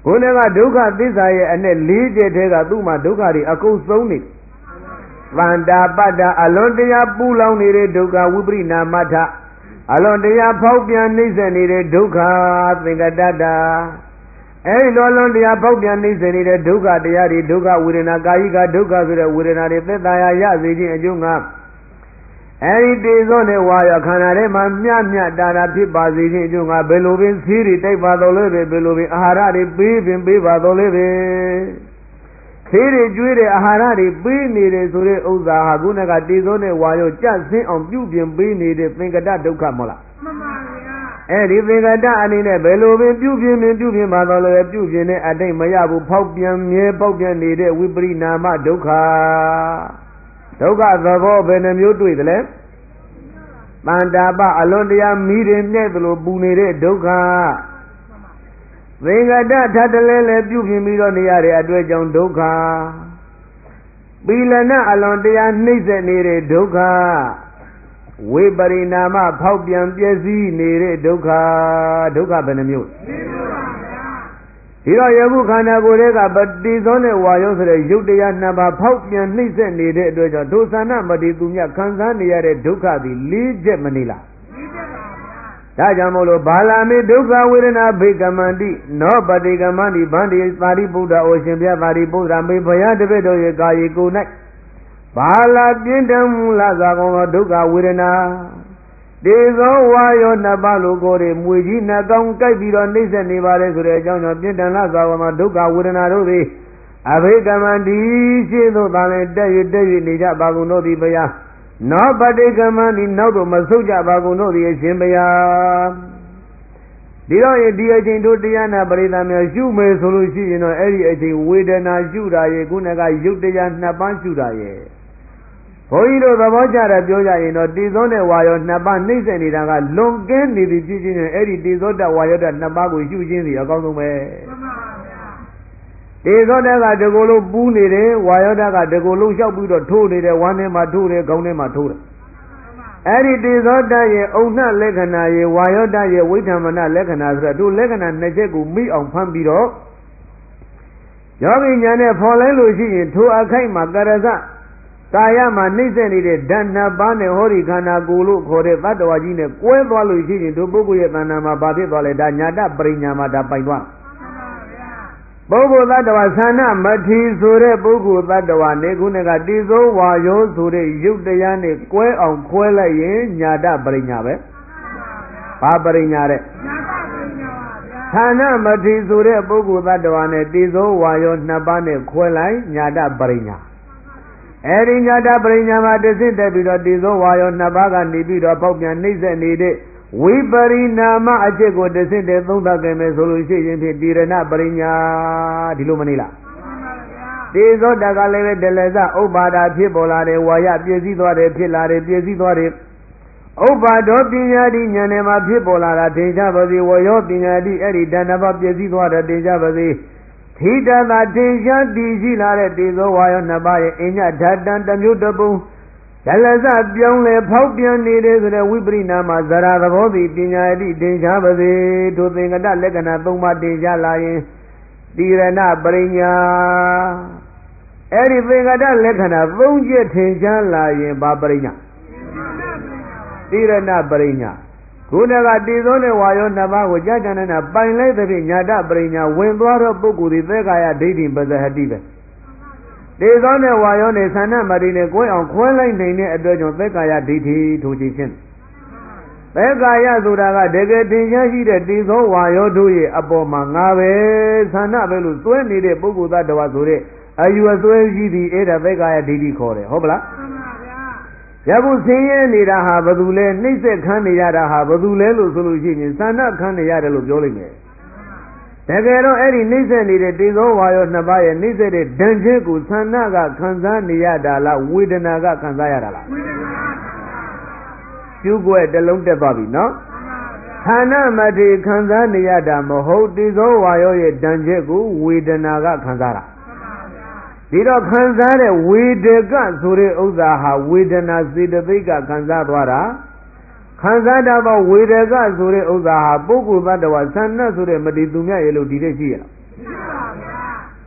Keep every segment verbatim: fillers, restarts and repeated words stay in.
ခုနကဒုက္ခသစ္စာရဲ့အနဲ့လေးချက်ထဲကသူ့မှာဒုက္ခတွေအကုန်ဆုံးနေဗန္တာပတ္တအလွန်တရားပူလောင်နေတဲ့ဒုက္ခဝိပရိနာမထအလွန်တရားဖောက်ပြန်နှိမ့်ဆက်နေတဲ့ဒုက္ခသင်္ကတတ္တအဲဒီလိုလွန်တရားဖောက်ပြန်နှိမ့်ဆက်နေတဲ့ဒုက္ခတရားတွေဒုက္ခဝေဒနာကာယကဒုက္ခဆိုတဲ့ဝေဒနာတွေသက်သာရာရစေခြင်းအကျိုးငါအဲဒီတေဇောနဲ့ဝါရခန္ဓာထဲမှာမြတ်မြတ်တာတာဖြစ်ပါစေခြင်းအကျိုးငါဘယ်လိုပင်သီးတွေတိုက်ပါတော်လဲပဲဘယ်လိုပင်အာဟာရတွေပေးပင်ပေးပါတော်လဲပဲသေးတွေကျွေးတဲ့အာဟာရတွေပေးနေတယ်ဆိုတဲ့ဥစ္စာဟာခုနကတေဇောနဲ့ဝါရောကြဆင်းအောင်ပြုပြင်ပေးနေတဲ့သင်္ကတဒုက္ခမဟုတ်လားမှန်ပါဗျာအဲဒီသင်္ကတအနေနဲ့ဘယ်လိုပင်ပြုပြင်ပင်ပြုပြင်ပါတော်လဲပြုပြင်တဲ့အတိတ်မရဘူးဖောက်ပြန်မြဲပေါက်ပြန်နေတဲ့ဝိပရိနာမဒုက္ခဒုက္ခသဘောဘယ်နှမျိုးတွေ့သလဲတန်တာပအလွန်တရားမိတယ်နဲ့သလိုပူနေတဲ့ဒုက္ခသင်္ကတထပ်တလဲလဲပြုပြင်ပြီးတော့နေရတဲ့အတွေ့အကြုံဒုက္ခပီလနအလွန်တရားနှိမ့်ဆက်နေတဲ့ဒုက္ခဝိပရိနာမဖောက်ပြန်ပျက်စီးနေတဲ့ဒုက္ခဒုက္ခဘယ်နှမျိုးဒီတော့ယခုခန္ဓာကိုယ်တွေကပฏิသောနဲ့ဝါယောဆိုတဲ့ရုပ်တရားနှစ်ပါးဖောက်ပြန်နှိမ့်ဆက်နေတဲ့အတွက်ကြောင့်ဒုသနာမတိသူမြခံစားနေရတဲ့ဒုက္ခသည်လေးချက်မနေလားလေးချက်ပါဗျာဒါကြောင့်မို့လို့ဘာလာမေဒုက္ခဝေဒနာဘိကမန္တိနောပတိကမန္တိဗန္တိသာရိပုတ္တဩရှင်ဘုရားသာရိပုတ္တရာမေဘုရားတပည့်တော်ရဲ့ကာယေကို၌ဘာလာပြင်းထန်မူလာသာကောဒုက္ခဝေဒနာတေဇောဝါယောနှစ်ပါးလိုကိုယ်တွေမွေကြီးနှကောင်းကြိုက်ပြီးတော့နှိမ့်ဆက်နေပါလေဆိုတဲ့အကြောင်းကြောင့်ပြင်းထန်လာသာဝမှာဒုက္ခဝေဒနာတို့သည်အဘိကမန္တိရှိသို့သာလဲတက်၍တက်၍နေကြပါကုန်တို့သည်ဘုရားနောပတိကမန္တိနောက်သို့မဆုတ်ကြပါကုန်တို့သည်အရှင်ဘုရားဒီတော့ဒီအချိန်တို့တရားနာပရိသတ်များရှုမယ်ဆိုလို့ရှိရင်တော့အဲ့ဒီအချိန်ဝေဒနာရှုတာရဲ့ခုနကယုတ်တရားနှစ်ပါးရှုတာရဲ့ဘုန်းကြီးတို့သဘောကျတယ်ပြောကြရင်တော့တေဇောနဲ့ဝါယောနှစ်ပါးနှိမ့်ဆက်နေတာကလွန်ကဲနေသည်ဖြစ်ခြင်းနဲ့အဲ့ဒီတေဇောတဝါယောတနှစ်ပါးကိုရှုခြင်းစီအကောင်းဆုံးပဲမှန်ပါဗျာတေဇောတကတကူလုံးပူးနေတယ်ဝါယောတကတကူလုံးလျှောက်ပြီးတော့ထိုးနေတယ်ဝမ်းထဲမှာထိုးတယ်ခေါင်းထဲမှာထိုးတယ်အဲ့ဒီတေဇောတရဲ့အုံနှလက္ခဏာရဲ့ဝါယောတရဲ့ဝိဓမ္မနလက္ခဏာဆိုတော့တို့လက္ခဏာနှစ်ချက်ကိုမိအောင်ဖမ်းပြီးတော့ယောဂီညာနဲ့ဖော်လဲလို့ရှိရင်ထိုအခိုက်မှာကရဇကာယမှာနှိမ့်ဆက်နေတဲ့ဓာတ်နှစ်ပါးနဲ့ဟောဒီခန္ဓာကိုယ်လို့ခေါ်တဲ့သတ္တဝါကြီးနဲ့ကွဲသွားလို့ရှိရင်တို့ပုဂ္ဂိုလ်ရဲ့တဏ္ဍာမှာဘာဖြစ်သွားလဲဒါညာတပရိညာမှာဒါပိုင်သွားပုဂ္ဂိုလ်သတ္တဝါသန္နမထီဆိုတဲ့ပုဂ္ဂိုလ်သတ္တဝါနဲ့ခုနကတိဇောဝါယောဆိုတဲ့ယုတ်တရားနဲ့ကွဲအောင်ခွဲလိုက်ရင်ညာတပရိညာပဲဘာပရိညာတဲ့သန္နမထီဆိုတဲ့ပုဂ္ဂိုလ်သတ္တဝါနဲ့တိဇောဝါယောနှစ်ပါးနဲ့ခွဲလိုက်ညာတပရိညာအဲဒီညာတပရိညာမှာတဆင့်တက်ပြီးတော့တေဇောဝါယောနှစ်ပါးကနေပြီးတော့ပေါက်ပြန်နှိမ့်ဆက်နေတဲ့ဝိပရိနာမအချက်ကိုတဆင့်တက်သုံးသပ်ကြမယ်ဆိုလို့ရှိရင်ဖြင့်တိရဏပရိညာဒီလိုမနေလားတေဇောတကလည်းပဲတလဇဥပ္ပါဒဖြစ်ပေါ်လာတယ်ဝါယပြည့်စည်သွားတယ်ဖြစ်လာတယ်ပြည့်စည်သွားတယ်ဥပ္ပါဒောပညာတိဉာဏ်နဲ့မှာဖြစ်ပေါ်လာတာသင်္ချပါစေဝယောပညာတိအဲ့ဒီတဏ္ဍပါပြည့်စည်သွားတယ်သင်္ချပါစေသီတသာသင်္ချတည်ရှိလာတဲ့တေဇောဝါယောနှစ်ပါးရဲ့အညဓာတံတစ်မျိုးတစ်ပုံဒလဇပြောင်းလဲဖောက်ပြန်နေတဲ့ဆိုတဲ့ဝိပရိနာမဇရာသဘောသည်ပညာတိသင်္ချပါစေထိုသင်္ကတလက္ခဏာသုံးပါးတင်ကြလာရင်တိရဏပရိညာအဲ့ဒီသင်္ကတလက္ခဏာသုံးချက်ထင်ရှားလာရင်ဘာပရိညာတိရဏပရိညာခုနကတေဇောနဲ့ဝါယောနှစ်ပါးကိုကြာကြာနာနာပိုင်လိုက်တဲ့ဖြင့်ညာတပရိညာဝင်သွားတော့ပုဂ္ဂိုလ်ဒီသက္ကာယဒိဋ္ဌိပဇဟတိပဲတေဇောနဲ့ဝါယောနဲ့သန္နမတိနဲ့ကိုယ်အောင်ခွဲလိုက်နိုင်တဲ့အတွက်ကြောင့်သက္ကာယဒိဋ္ဌိထိုခြင်းချင်းသက္ကာယဆိုတာကတကယ်တင်ရှားရှိတဲ့တေဇောဝါယောတို့ရဲ့အပေါ်မှာငါပဲသန္နပဲလို့စွဲနေတဲ့ပုဂ္ဂိုလ်သတ္တဝါဆိုတဲ့အယူအဆွဲရှိသည်အဲ့ဒါသက္ကာယဒိဋ္ဌိခေါ်တယ်ဟုတ်ပလားယခုဆင်းရဲနေတာဟာဘယ်သူလဲနှိမ့်ဆက်ခန်းနေရတာဟာဘယ်သူလဲလို့ဆိုလို့ရှိရင်သန္နခန်းနေရတယ်လို့ပြောလိုက်မယ်တကယ်တော့အဲ့ဒီနှိမ့်ဆက်နေတဲ့တေဇောဝါယောနှစ်ပါးရဲ့နှိမ့်ဆက်တဲ့ဒဏ်ချက်ကိုသန္နကခံစားနေရတာလားဝေဒနာကခံစားရတာလားဝေဒနာကျုပ်ွယ်တစ်လုံးတက်သွားပြီနော်သန္နမထေခံစားနေရတာမဟုတ်တေဇောဝါယောရဲ့ဒဏ်ချက်ကိုဝေဒနာကခံစားတာဒီတော့ခံစားတဲ့ဝေဒကဆိုတဲ့ဥစ္စာဟာဝေဒနာစေတသိက်ကခံစားသွားတာခံစားတာပေါ့ဝေဒကဆိုတဲ့ဥစ္စာဟာပုဂ္ဂိုလ်သတ္တဝါသန္နဆိုတဲ့မတိသူမြရဲ့လို့ဒီတဲ့ရှိရလား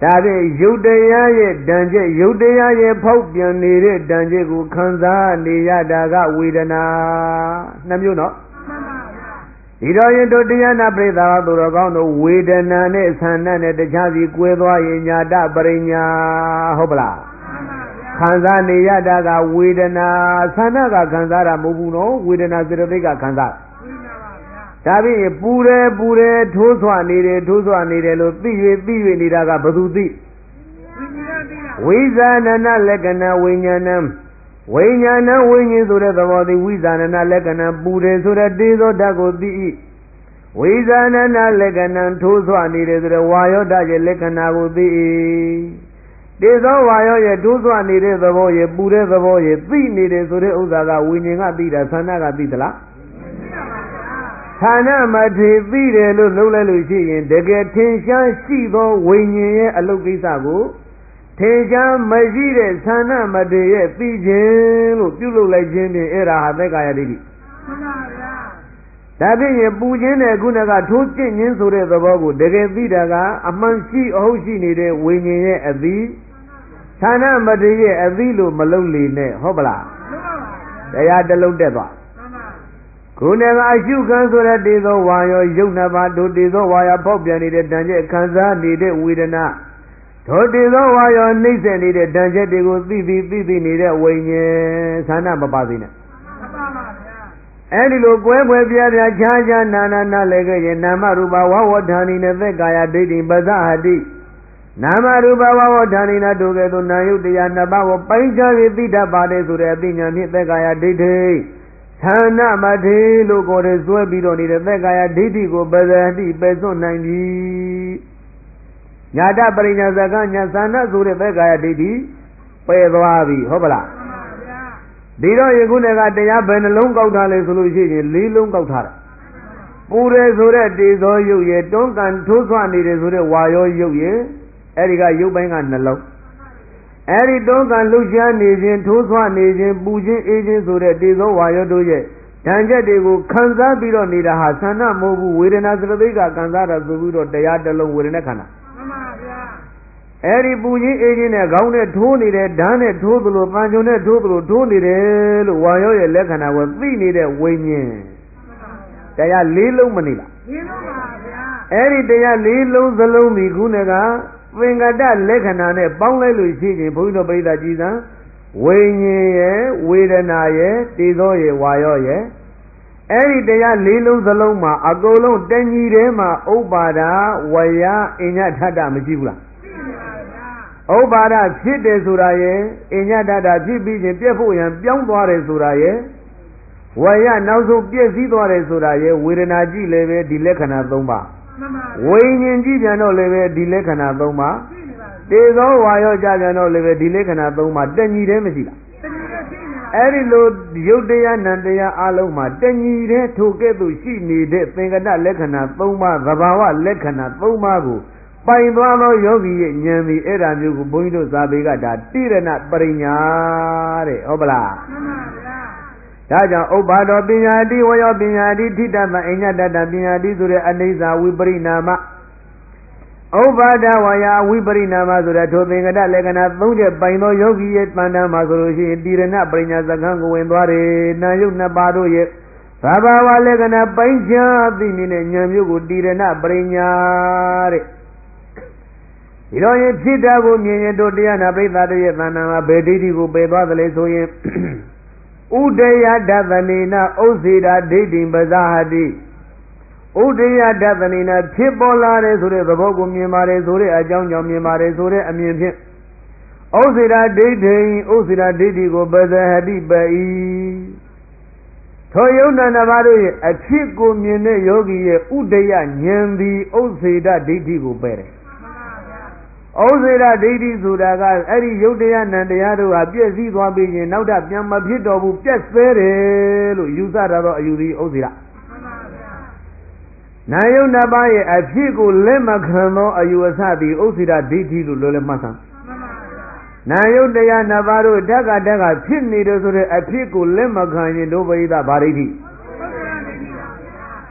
ဒါဖြင့်ယုတ်တရားရဲ့တန်ချက်ယုတ်တရားရဲ့ဖောက်ပြန်နေတဲ့တန်ချက်ကိုခံစားနေရတာကဝေဒနာနှမျိုးနော်ဒီတော့ရင်တို့တရားနာပရိသတ်သူတော်ကောင်းတို့ဝေဒနာနဲ့ဆန္ဒနဲ့တခြားစီကွဲသွားရင်ညာတပရိညာဟုတ်ပလားခံစားနေရတာကဝေဒနာဆန္ဒကခံစားတာမဟုတ်ဘူးနော်ဝေဒနာစေတသိက်ကခံစားဒါဖြင့်ပူတယ်ပူတယ်ထိုးဆွနေတယ်ထိုးဆွနေတယ်လို့သိ၍သိ၍နေတာကဘယ်သူသိဝိဇာဏနလက္ခဏာဝိညာဏံဝိညာဏဝိညာဉ်ဆိုတဲ့သဘောသည်ဝိဇာဏနလက္ခဏာပူတယ်ဆိုတဲ့တေဇောဓာတ်ကိုသိ၏ဝိဇာဏနလက္ခဏာထိုးဆွနေတယ်ဆိုတဲ့ဝါယောဓာတ်ရဲ့လက္ခဏာကိုသိ၏တေဇောဝါယောရဲ့ထိုးဆွနေတဲ့သဘောရဲ့ပူတဲ့သဘောရဲ့သိနေတယ်ဆိုတဲ့ဥစ္စာကဝိညာဉ်ကသိတာသန္တာကသိသလားဌာနမထေသိတယ်လို့လုံးလဲလို့ရှိရင်တကယ်ထင်ရှားရှိသောဝိညာဉ်ရဲ့အလုတ်ကိစ္စကိုထင်ရှားမရှိတဲ့ဌာနမထေရဲ့သိခြင်းလို့ပြုလုပ်လိုက်ခြင်းဖြင့်အဲ့ဒါဟာသက်္ကာယဒိဋ္ဌိမှန်ပါဗျာဒါဖြင့်ပူခြင်းနဲ့ခုနကထိုးကျင့်ခြင်းဆိုတဲ့သဘောကိုတကယ်သိတာကအမှန်ရှိအဟုတ်ရှိနေတဲ့ဝိညာဉ်ရဲ့အသိဌာနမထေရဲ့အသိလို့မလုံးလေနဲ့ဟုတ်ပလားမှန်ပါဗျာတရားတစ်လုံးတက်သွားခုနကအရှုခံဆိုတဲ့တေသောဝါယောယုတ်နှစ်ပါးတို့တေသောဝါယောပေါက်ပြန်နေတဲ့တန်ချက်ခံစားနေတဲ့ဝေဒနာတို့တေသောဝါယောနှိမ့်ဆက်နေတဲ့တန်ချက်တွေကိုသိသိသိသိနေတဲ့ဝိညာဉ်ဆန္ဒမပါသေးနဲ့မှန်ပါပါဗျာအဲ့ဒီလိုကွဲကွဲပြားပြားခြားခြားနာနာနာလည်းခဲ့ရင်နာမရူပဝဝဋ္ဌာနိနဲ့သက်္ကာယဒိဋ္ဌိပဇဟတိနာမရူပဝဝဋ္ဌာနိနာတို့ကဲ့သို့နာယုတ်တရားနှစ်ပါးကိုပိုင်းခြားပြီးသိတတ်ပါတယ်ဆိုတဲ့အသိဉာဏ်ဖြင့်သက်္ကာယဒိဋ္ဌိဌာနမထေလို့ကိုယ်တည်းစွဲပြီးတော့နေတဲ့သက်္ကာယဒိဋ္ဌိကိုပဇာတိပယ်စွန့်နိုင်ပြီညာတပရိညာဇကညာသန္နဆိုတဲ့သက်္ကာယဒိဋ္ဌိပယ်သွားပြီဟုတ်ပလားမှန်ပါဗျာဒီတော့ယခုနေ့ကတရားဘယ်နှလုံးကောက်ထားလဲဆိုလို့ရှိရင်လေးလုံးကောက်ထားတယ်ပူတယ်ဆိုတဲ့တေဇောယုတ်ရဲ့တွန်းကန်ထိုးဆွနေတယ်ဆိုတဲ့ဝါယောယုတ်ရဲ့အဲ့ဒီကယုတ်ပိုင်းကနှလုံးအဲ့ဒီတွန်းကန်လှုပ်ရှားနေခြင်းထိုးဆွနေခြင်းပူခြင်းအေးခြင်းဆိုတဲ့တေဇောဝါယောတို့ရဲ့ဓာန်ချက်တွေကိုခံစားပြီးတော့နေတာဟာဆန္ဒမဟုတ်ဘူးဝေဒနာစရသိက်ကခံစားတာဆိုပြီးတော့တရားတစ်လုံးဝေဒနာခန္ဓာမှန်ပါဗျာအဲ့ဒီပူခြင်းအေးခြင်းနဲ့ခေါင်းနဲ့ထိုးနေတဲ့ဓာန်နဲ့ထိုးသလိုပန်းချုံနဲ့ထိုးသလိုထိုးနေတယ်လို့ဝါယောရဲ့လက္ခဏာကိုသိနေတဲ့ဝိညာဉ်တရားလေးလုံးမနေလားလေးလုံးပါဗျာအဲ့ဒီတရားလေးလုံးစလုံးဒီခုနကသင်္ကတလက္ခဏာနဲ့ပေါင်းလိုက်လို့ရှိရင်ဘုန်းကြီးတို့ပြိဿကြည်စံဝိညာဉ်ရဲ့ဝေဒနာရဲ့တေဇောရဲ့ဝါယောရဲ့အဲ့ဒီတရားလေးလုံးစလုံးမှာအကုန်လုံးတဏှီထဲမှာဥပ္ပါဒဝယအညထတမရှိဘူးလားရှိပါဗျာဥပ္ပါဒဖြစ်တယ်ဆိုတာရဲ့အညထတဖြစ်ပြီးရင်ပြက်ဖို့ရန်ပြောင်းသွားတယ်ဆိုတာရဲ့ဝယနောက်ဆုံးပြည့်စည်သွားတယ်ဆိုတာရဲ့ဝေဒနာကြည့်လည်းပဲဒီလက္ခဏာ၃ပါးဝိညာဉ်ကြည့်ပြန်တော့လည်းပဲဒီလက္ခဏာ၃ပါးတေဇောဝါယောကြပြန်တော့လည်းပဲဒီလက္ခဏာ၃ပါးတဏှီတည်းမရှိလားအဲ့ဒီလိုယုတ်တရားနံတရားအလုံးမှာတဏှီတည်းထိုကဲ့သို့ရှိနေတဲ့သင်္ကတလက္ခဏာ၃ပါးသဘာဝလက္ခဏာ၃ပါးကိုပိုင်သွားသောယောဂီရဲ့ဉာဏ်ဒီအဲ့ဒါမျိုးကိုဘုန်းကြီးတို့ဇာပေကဒါတိရဏပရိညာတဲ့ဟုတ်ပလားမှန်ပါဗျာဒါကြောင့်ဥပ္ပါဒောပညာတိဝယောပညာတိထိတ္တမအညတတပညာတိဆိုတဲ့အနိစ္စဝိပရိနာမဥပ္ပါဒဝါယဝိပရိနာမဆိုတဲ့ထိုသင်္ကတလက္ခဏာ၃ချက်ပိုင်သောယောဂီရဲ့တဏ္ဍာမှာဆိုလို့ရှိရင်တိရဏပရိညာစကံကိုဝင်သွားတယ်နာယုတ်နှစ်ပါးတို့ရဲ့ဘာဘာဝလက္ခဏာပိုင်ခြားသိမြင်တဲ့ဉာဏ်မျိုးကိုတိရဏပရိညာတဲ့ဒီလိုရင်ဖြစ်တာကိုမြင်ရင်တို့တရားနာပိဿတို့ရဲ့တဏ္ဍာမှာဘယ်ဒိဋ္ဌိကိုပယ်သွားသလဲဆိုရင်ဥဒယဒသနေနဥစေတာဒိဋ္ဌိပဇာဟတိဥဒယဒသနေနဖြစ်ပေါ်လာတယ်ဆိုတဲ့သဘောကိုမြင်ပါတယ်ဆိုတဲ့အကြောင်းကြောင့်မြင်ပါတယ်ဆိုတဲ့အမြင်ဖြင့်ဥစေတာဒိဋ္ဌိဥစေတာဒိဋ္ဌိကိုပဇာဟတိပယ်၏ထိုယုံနာနှစ်ပါးတို့ရဲ့အဖြစ်ကိုမြင်တဲ့ယောဂီရဲ့ဥဒယဉာဏ်သည်ဥစေတာဒိဋ္ဌိကိုပယ်တယ်ဩဇေရဒိဋ္ဌိဆိုတာကအဲ့ဒီယုတ်တရားနံတရားတို့ဟာပြည့်စည်သွားပြီးရင်နောက်ထပ်ပြန်မဖြစ်တော့ဘူးပြက်ဆဲတယ်လို့ယူဆတာတော့အယူသည်ဩဇေရမှန်ပါဗျာနာယုတ်နှစ်ပါးရဲ့အဖြစ်ကိုလက်မခံသောအယူအဆသည်ဩဇေရဒိဋ္ဌိလို့လွယ်လွယ်မှတ်သားမှန်ပါဗျာနာယုတ်တရားနှစ်ပါးတို့ဓက္ကဓက္ကဖြစ်နေတယ်ဆိုတဲ့အဖြစ်ကိုလက်မခံရင်တို့ပရိသဗာဒိဋ္ဌိ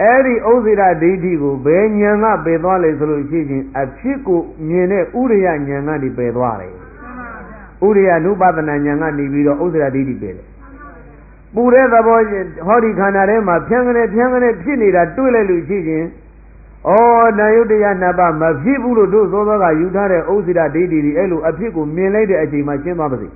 အဲ့ဒီဥစ္စေရဒိဋ္ဌိကိုဘယ်ဉာဏ်ကပယ်သွားလဲဆိုလို့ရှိရင်အဖြစ်ကိုမြင်တဲ့ဥရိယဉာဏ်ကနေပယ်သွားတယ်ဥရိယနုပဒနာဉာဏ်ကနေပြီးတော့ဥစ္စေရဒိဋ္ဌိပယ်တယ်ပူတဲ့သဘောဟောဒီခန္ဓာထဲမှာဖြန်းကနေဖြန်းကနေဖြစ်နေတာတွေ့လိုက်လို့ရှိရင်ဩနာယုတ္တယနဘမဖြစ်ဘူးလို့တို့သောသောကယူထားတဲ့ဥစ္စေရဒိဋ္ဌိတွေအဲ့လိုအဖြစ်ကိုမြင်လိုက်တဲ့အချိန်မှာရှင်းသွားပါစေ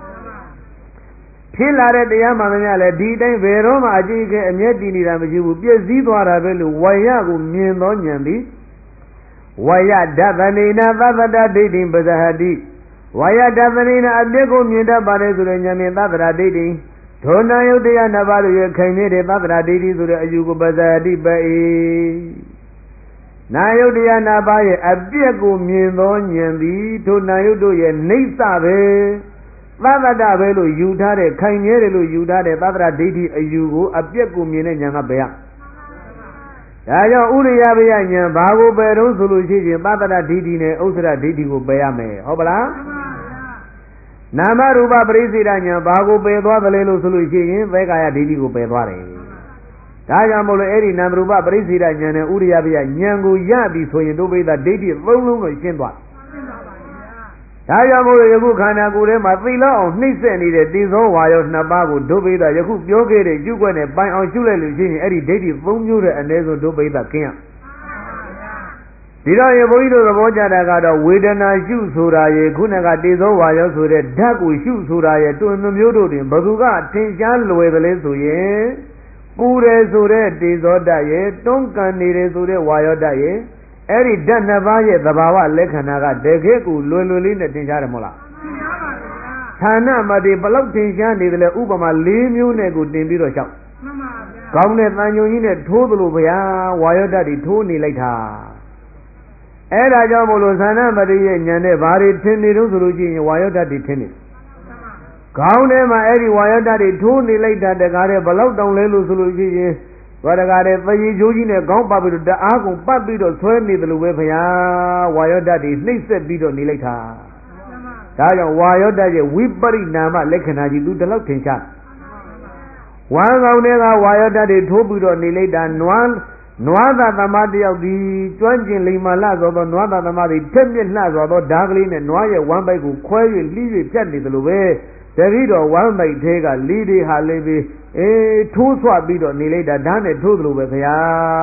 ဖြစ်လာတဲ့တရားမှန်များလဲဒီတိုင်းဘယ်တော့မှအကြည့်ခဲအမျက်တည်နေတာမရှိဘူးပြည့်စည်သွားတာပဲလို့ဝါယကိုမြင်သောဉာဏ်သည်ဝါယဒသနေနသဗ္ဗတဒိဋ္ဌိပဇဟတိဝါယဒသနေနအပြစ်ကိုမြင်တတ်ပါတယ်ဆိုတဲ့ဉာဏ်ဖြင့်သဗ္ဗတဒိဋ္ဌိဒုနာယုတ်တရားနှစ်ပါးတို့ရဲ့ခိုင်နေတဲ့သဗ္ဗတဒိဋ္ဌိဆိုတဲ့အယူကိုပဇဟတိပဲ၏နာယုတ်တရားနှစ်ပါးရဲ့အပြစ်ကိုမြင်သောဉာဏ်သည်ဒုနာယုတ်တို့ရဲ့နှိမ့်စပဲသဗ္ဗတပဲလို့ယူထားတဲ့ခိုင်မြဲတယ်လို့ယူထားတဲ့သဗ္ဗတဒိဋ္ဌိအယူကိုအပြက်ကိုမြင်တဲ့ဉာဏ်ကဘယ်ရဒါကြောင့်ဥရိယပယဉာဏ်ဘာကိုပယ်တော့ဆိုလို့ရှိရင်သဗ္ဗတဒိဋ္ဌိနဲ့ဥစ္စရဒိဋ္ဌိကိုပယ်ရမယ်ဟုတ်ပလားနာမရူပပရိစ္ဆေဒဉာဏ်ဘာကိုပယ်သွားသလဲလို့ဆိုလို့ရှိရင်သဲကာယဒိဋ္ဌိကိုပယ်သွားတယ်ဒါကြောင့်မို့လို့အဲ့ဒီနာမရူပပရိစ္ဆေဒဉာဏ်နဲ့ဥရိယပယဉာဏ်ကိုရပြီဆိုရင်တို့ပိသဒိဋ္ဌိသုံးလုံးကိုရှင်းသွားဒါကြောင့်မို့လို့ယခုခန္ဓာကိုယ်ထဲမှာသိလောက်အောင်နှိမ့်ဆက်နေတဲ့တိသောဝါယောနှစ်ပါးကိုဒုပိသယခုပြောခဲ့တဲ့ကျွွက်နဲ့ပိုင်အောင်ရှုလိုက်လို့ရှိရင်အဲ့ဒီဒိဋ္ဌိသုံးမျိုးတဲ့အနည်းဆုံးဒုပိသခင်းရဒီတော့ရေဘုန်းကြီးတို့သဘောကျတာကတော့ဝေဒနာရှုဆိုတာရေခုနကတိသောဝါယောဆိုတဲ့ဓာတ်ကိုရှုဆိုတာရေတွင်နှမျိုးတို့တွင်ဘသူကထင်ရှားလွယ်တယ်လဲဆိုရင်ပူတယ်ဆိုတဲ့တိသောဓာတ်ရေတွန်းကန်နေတယ်ဆိုတဲ့ဝါယောဓာတ်ရေအဲ့ဒီဓာတ်နှစ်ပါးရဲ့သဘာဝလက္ခဏာကတကယ်ကိုလွယ်လွယ်လေးနဲ့သင်ရှားတယ်မဟုတ်လားသင်ရှားပါဗျာဌာနမတိဘလောက်သင်ရှားနေတယ်လဲဥပမာ၄မျိုးနဲ့ကိုတင်ပြီးတော့ရှောက်မှန်ပါဗျာကောင်းတဲ့တန်ညုံကြီးနဲ့ထိုးသလိုဗျာဝါယောဓာတ်တွေထိုးနေလိုက်တာအဲ့ဒါကြောင့်မို့လို့ဌာနမတိရဲ့ဉာဏ်နဲ့ဘာတွေထင်နေတော့ဆိုလို့ရှိရင်ဝါယောဓာတ်တွေထင်နေကောင်းတယ်မှာအဲ့ဒီဝါယောဓာတ်တွေထိုးနေလိုက်တာတကားတဲ့ဘလောက်တောင်လဲလို့ဆိုလို့ရှိရင်ဝါဒကာတဲ့သရေကျိုးကြီးနဲ့ခေါင်းပတ်ပြီးတော့တအားကုန်ပတ်ပြီးတော့ဆွဲနေတယ်လို့ပဲဗျာဝါယောဓာတ်တွေနှိမ့်ဆက်ပြီးတော့နေလိုက်တာဒါကြောင့်ဝါယောဓာတ်ရဲ့ဝိပရိနာမလက္ခဏာကြီးသူတလောက်ထင်ရှားဝမ်းကောင်းတွေကဝါယောဓာတ်တွေထိုးပြီးတော့နေလိုက်တာနွားနွားသာသမားတယောက်ဒီကျွမ်းကျင်လိမ္မာလှသောသောနွားသာသမားတွေထက်မြက်လှသောသောဓာကလေးနဲ့နွားရဲ့ဝမ်းပိုက်ကိုခွဲ၍လှီး၍ဖြတ်နေတယ်လို့ပဲတတိတော်ဝမ်းပိုက်သေးကလီတွေဟာလေးပြီးအေးထိုးဆွပြီးတော့နေလိုက်တာဓာတ်နဲ့ထိုးသလိုပဲခင်ဗျာ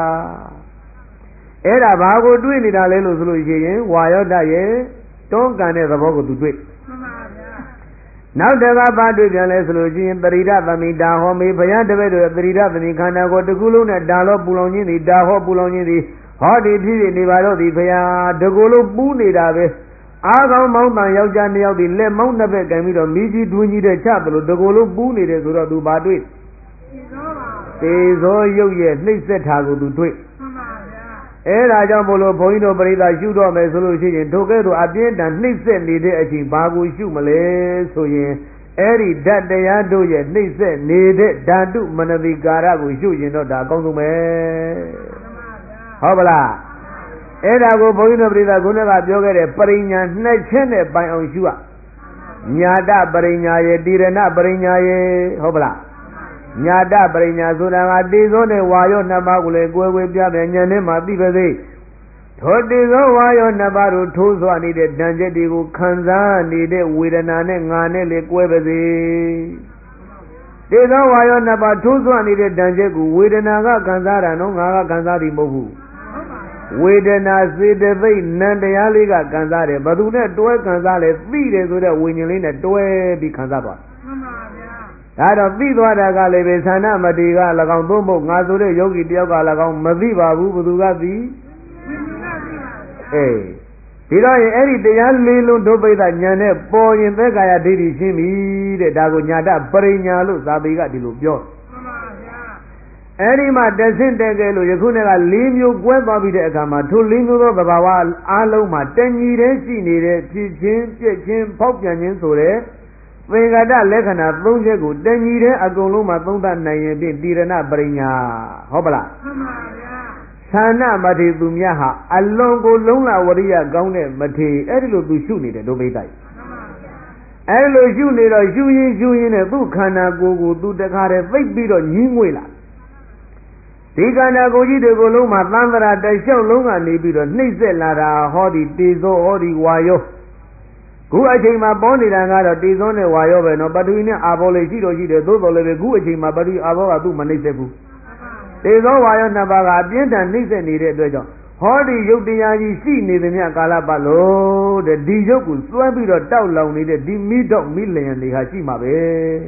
အဲ့ဒါဘာကိုတွေးနေတာလဲလို့ဆိုလို့ရှိရင်ဝါယောဓာတ်ရဲ့တွန်းကန်တဲ့သဘောကိုသူတွေးမှန်ပါဗျာနောက်တကဘာတွေးပြန်လဲဆိုလို့ရှိရင်ပရိဒသမိတာဟောမေဘုရားတပည့်တို့ပရိဒသမိခန္ဓာကိုယ်တစ်ခုလုံးနဲ့ဒါလောပူလောင်ခြင်းသည်ဒါဟောပူလောင်ခြင်းသည်ဟောဒီဖြစ်ဖြစ်နေပါတော့သည်ဘုရားတကူလုံးပူးနေတာပဲအားကောင်းမောင်းတန်ယောက်ျားနှစ်ယောက်ဒီလက်မောင်းနှစ်ဘက်ကင်ပြီးတော့မိကြီးတွင်းကြီးတဲ့ချသလိုတကူလုံးပူးနေတယ်ဆိုတော့သူဘာတွေးသေသောရုပ်ရဲ့နှိမ့်ဆက်တာကိုသူတွေ့မှန်ပါဗျာအဲ့ဒါကြောင့်မို့လို့ဘုန်းကြီးတို့ပရိသတ်ရှုတော့မယ်ဆိုလို့ရှိရင်ဒုက္ခတို့အပြင်းထန်နှိမ့်ဆက်နေတဲ့အချိန်ဘာကိုရှုမလဲဆိုရင်အဲ့ဒီဓာတ်တရားတို့ရဲ့နှိမ့်ဆက်နေတဲ့ဓာတုမနတိကာရကိုရှုရင်တော့ဒါအကောင်းဆုံးပဲဟုတ်ပါလားအဲ့ဒါကိုဘုန်းကြီးတို့ပရိသတ်ခုနကပြောခဲ့တဲ့ပရိညာနှစ်ချက်နဲ့ပိုင်အောင်ရှုရညာတပရိညာရဲ့တိရဏပရိညာရဲ့ဟုတ်ပါလားညာတပရိညာဆိုတာကတေဇောနဲ့ဝါယောနှစ်ပါးကိုလည်းကိုယ်ဝေပြတဲ့ဉာဏ်နဲ့မှသိပါစေထိုတေဇောဝါယောနှစ်ပါးတို့ထိုးစွာနေတဲ့ဓာတ်ချက်တွေကိုခံစားနေတဲ့ဝေဒနာနဲ့ငါနဲ့လေကိုယ်ပါစေတေဇောဝါယောနှစ်ပါးထိုးစွာနေတဲ့ဓာတ်ချက်ကိုဝေဒနာကခံစားတာနော်ငါကခံစားသည်မဟုတ်ဘူးဝေဒနာစေတသိက်နံတရားလေးကခံစားတယ်ဘသူနဲ့တွဲခံစားလဲသိတယ်ဆိုတဲ့ဝိညာဉ်လေးနဲ့တွဲပြီးခံစားသွားမှန်ပါဗျာဒါတော့သိသွားတာကလည်းပဲသာနာမတိက၎င်းသို့မဟုတ်ငါဆိုတဲ့ယောဂီတယောက်က၎င်းမသိပါဘူးဘသူကသိအေးဒီတော့ရင်အဲ့ဒီတရားလေးလုံးဒုပိဋကညာနဲ့ပေါ်ရင်သက်ကာယဒိဋ္ဌိရှင်းပြီတဲ့ဒါကိုညာတပရိညာလို့သာပေကဒီလိုပြောအဲ့ဒီမှာတဆင့်တက်ခဲ့လို့ယခုနေ့က၄မျိုးကွဲသွားပြီးတဲ့အခါမှာထို၄မျိုးသောသဘာဝအားလုံးမှာတဏှီတဲ့ရှိနေတဲ့ဖြစ်ချင်းပြက်ချင်းဖောက်ပြန်ခြင်းဆိုတဲ့သင်္ကာတလက္ခဏာ၃ချက်ကိုတဏှီတဲ့အကုန်လုံးမှာသုံးသပ်နိုင်ရင်ဖြင့်တိရဏပရိညာဟုတ်ပလားမှန်ပါဗျာသာဏမထေသူမြတ်ဟာအလွန်ကိုလုံးလာဝရိယကောင်းတဲ့မထေအဲ့ဒီလိုသူရှုနေတယ်ဒုပိဋကအဲ့လိုရှုနေတော့ရှုရင်ရှုရင်နဲ့သူ့ခန္ဓာကိုယ်ကိုသူတခါတည်းသိပ်ပြီးတော့ညှင်းငွေ့လာဒီကန္နာကိုကြီးတွေကိုလုံးမှာသံသရာတိုက်လျှောက်လုံးကနေပြီးတော့နှိမ့်ဆက်လာတာဟောဒီတေဇောဟောဒီဝါယောခုအချိန်မှာပေါ်နေတာကတော့တေဇောနဲ့ဝါယောပဲနော်ပထဝီနဲ့အာဘောလေးရှိတော့ရှိတယ်သို့တော်လည်းပဲခုအချိန်မှာပထဝီအာဘောကသူ့မနှိမ့်ဆက်ဘူးတေဇောဝါယောနှစ်ပါးကအပြင်းထန်နှိမ့်ဆက်နေတဲ့အတွက်ကြောင့်ဟောဒီယုတ်တရားကြီးရှိနေသမျှကာလပတ်လို့တဲ့ဒီယုတ်ကိုစွဲပြီးတော့တောက်လောင်နေတဲ့ဒီမိတော့မိလျင်တွေဟာရှိမှာပဲ